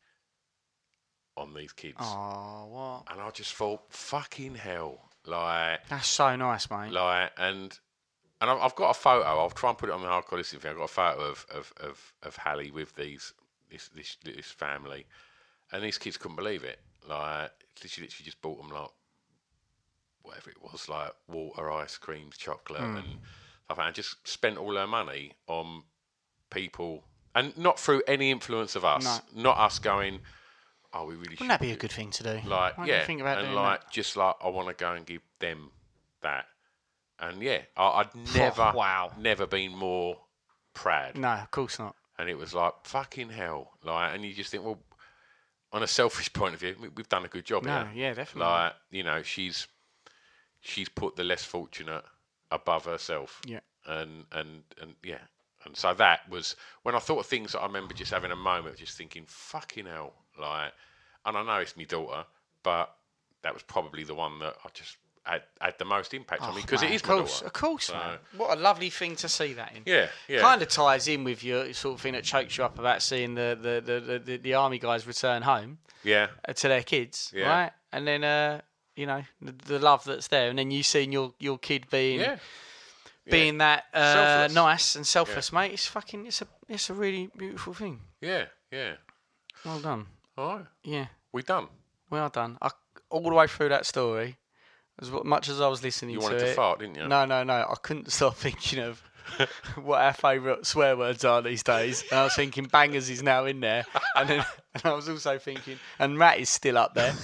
on these kids. Oh, what? And I just thought, fucking hell, like that's so nice, mate. Like, and and I've got a photo. I'll try and put it on the hardcore listing thing. I've got a photo of of of, of Hallie with these this this this family, and these kids couldn't believe it. Like, she literally just bought them like whatever it was, like water, ice cream, chocolate, mm. and stuff. And just spent all her money on people, and not through any influence of us. No. Not us going, oh, we really Wouldn't should. that be a good thing to do? Like, Why yeah, do you think about and doing like, that? just like, I want to go and give them that, and yeah, I, I'd never, Oh, wow. never been more proud. No, of course not. And it was like fucking hell, like, and you just think, well, on a selfish point of view, we, we've done a good job No, here. yeah, definitely. Like, you know, she's she's put the less fortunate above herself. Yeah, and and and yeah. And so that was when I thought of things that I remember just having a moment, just thinking, fucking hell, like. And I know it's my daughter, but that was probably the one that I just had, had the most impact oh, on me because man, it is of my course, daughter. Of course, so, man. What a lovely thing to see that in. Yeah, yeah. Kind of ties in with your sort of thing that chokes you up about seeing the the, the, the, the, the army guys return home. Yeah. To their kids, yeah. right? And then, uh, you know, the, the love that's there, and then you seeing your, your kid being. Yeah. Being yeah. that uh, nice and selfless, yeah. mate, it's fucking, it's a, it's a really beautiful thing. Yeah, yeah. Well done. All right. Yeah. We done. Well done. I, all the way through that story, as much as I was listening to it. You wanted to to fart, didn't you? No, no, no. I couldn't stop thinking of what our favourite swear words are these days. And I was thinking bangers is now in there. And then and I was also thinking, and rat is still up there.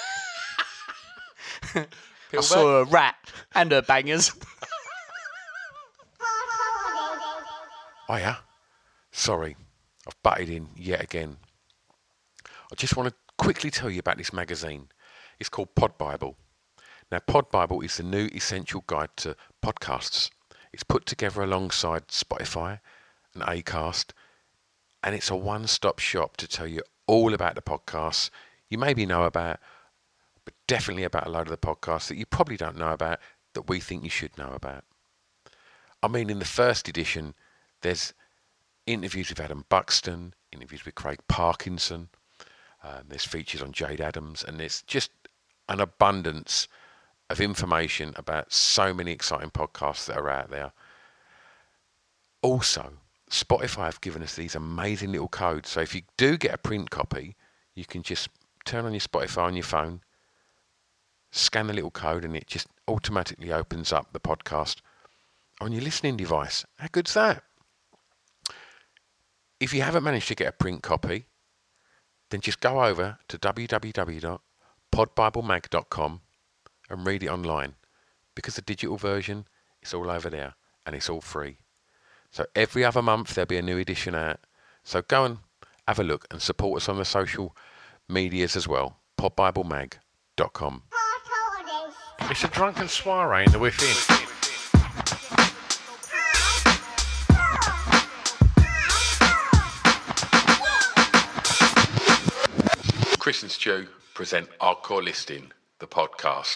I saw a rat and her bangers. Oh yeah? Sorry, I've butted in yet again. I just want to quickly tell you about this magazine. It's called Pod Bible. Now, Pod Bible is the new essential guide to podcasts. It's put together alongside Spotify and Acast, and it's a one-stop shop to tell you all about the podcasts you maybe know about, but definitely about a load of the podcasts that you probably don't know about that we think you should know about. I mean, in the first edition, there's interviews with Adam Buxton, interviews with Craig Parkinson, um, there's features on Jade Adams, and there's just an abundance of information about so many exciting podcasts that are out there. Also, Spotify have given us these amazing little codes. So if you do get a print copy, you can just turn on your Spotify on your phone, scan the little code, and it just automatically opens up the podcast on your listening device. How good's that? If you haven't managed to get a print copy, then just go over to w w w dot pod bible mag dot com and read it online, because the digital version is all over there and it's all free. So every other month there'll be a new edition out. So go and have a look and support us on the social medias as well. pod bible mag dot com. It's a drunken soiree in the within. Chris and Stu present Hardcore Listing, the podcast.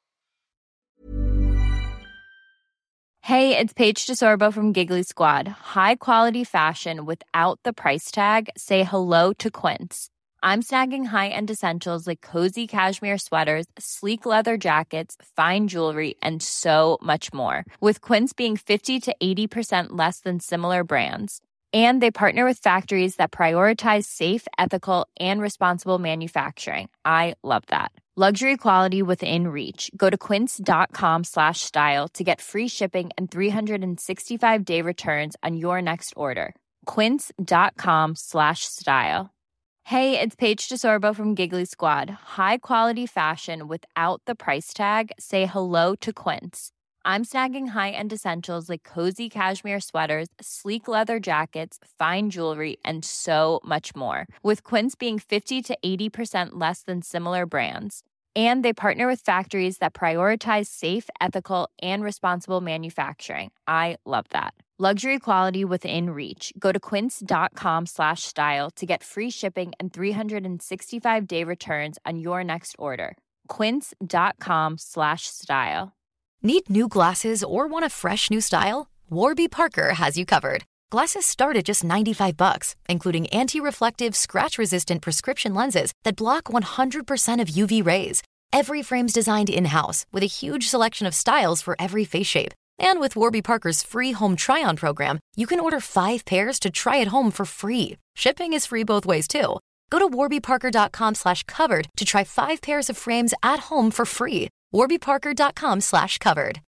Hey, it's Paige DeSorbo from Giggly Squad. High quality fashion without the price tag. Say hello to Quince. I'm snagging high-end essentials like cozy cashmere sweaters, sleek leather jackets, fine jewelry, and so much more. With Quince being fifty to eighty percent less than similar brands. And they partner with factories that prioritize safe, ethical, and responsible manufacturing. I love that. Luxury quality within reach. Go to quince.com slash style to get free shipping and three sixty-five day returns on your next order. Quince.com slash style. Hey, it's Paige DeSorbo from Giggly Squad. High quality fashion without the price tag. Say hello to Quince. I'm snagging high-end essentials like cozy cashmere sweaters, sleek leather jackets, fine jewelry, and so much more. With Quince being fifty to eighty percent less than similar brands. And they partner with factories that prioritize safe, ethical, and responsible manufacturing. I love that. Luxury quality within reach. Go to quince.com slash style to get free shipping and three sixty-five day returns on your next order. Quince.com slash style. Need new glasses or want a fresh new style? Warby Parker has you covered. Glasses start at just ninety-five bucks, including anti-reflective, scratch-resistant prescription lenses that block one hundred percent of U V rays. Every frame's designed in-house with a huge selection of styles for every face shape. And with Warby Parker's free home try-on program, you can order five pairs to try at home for free. Shipping is free both ways, too. Go to warbyparker.com slash covered to try five pairs of frames at home for free. warbyparker.com slash covered.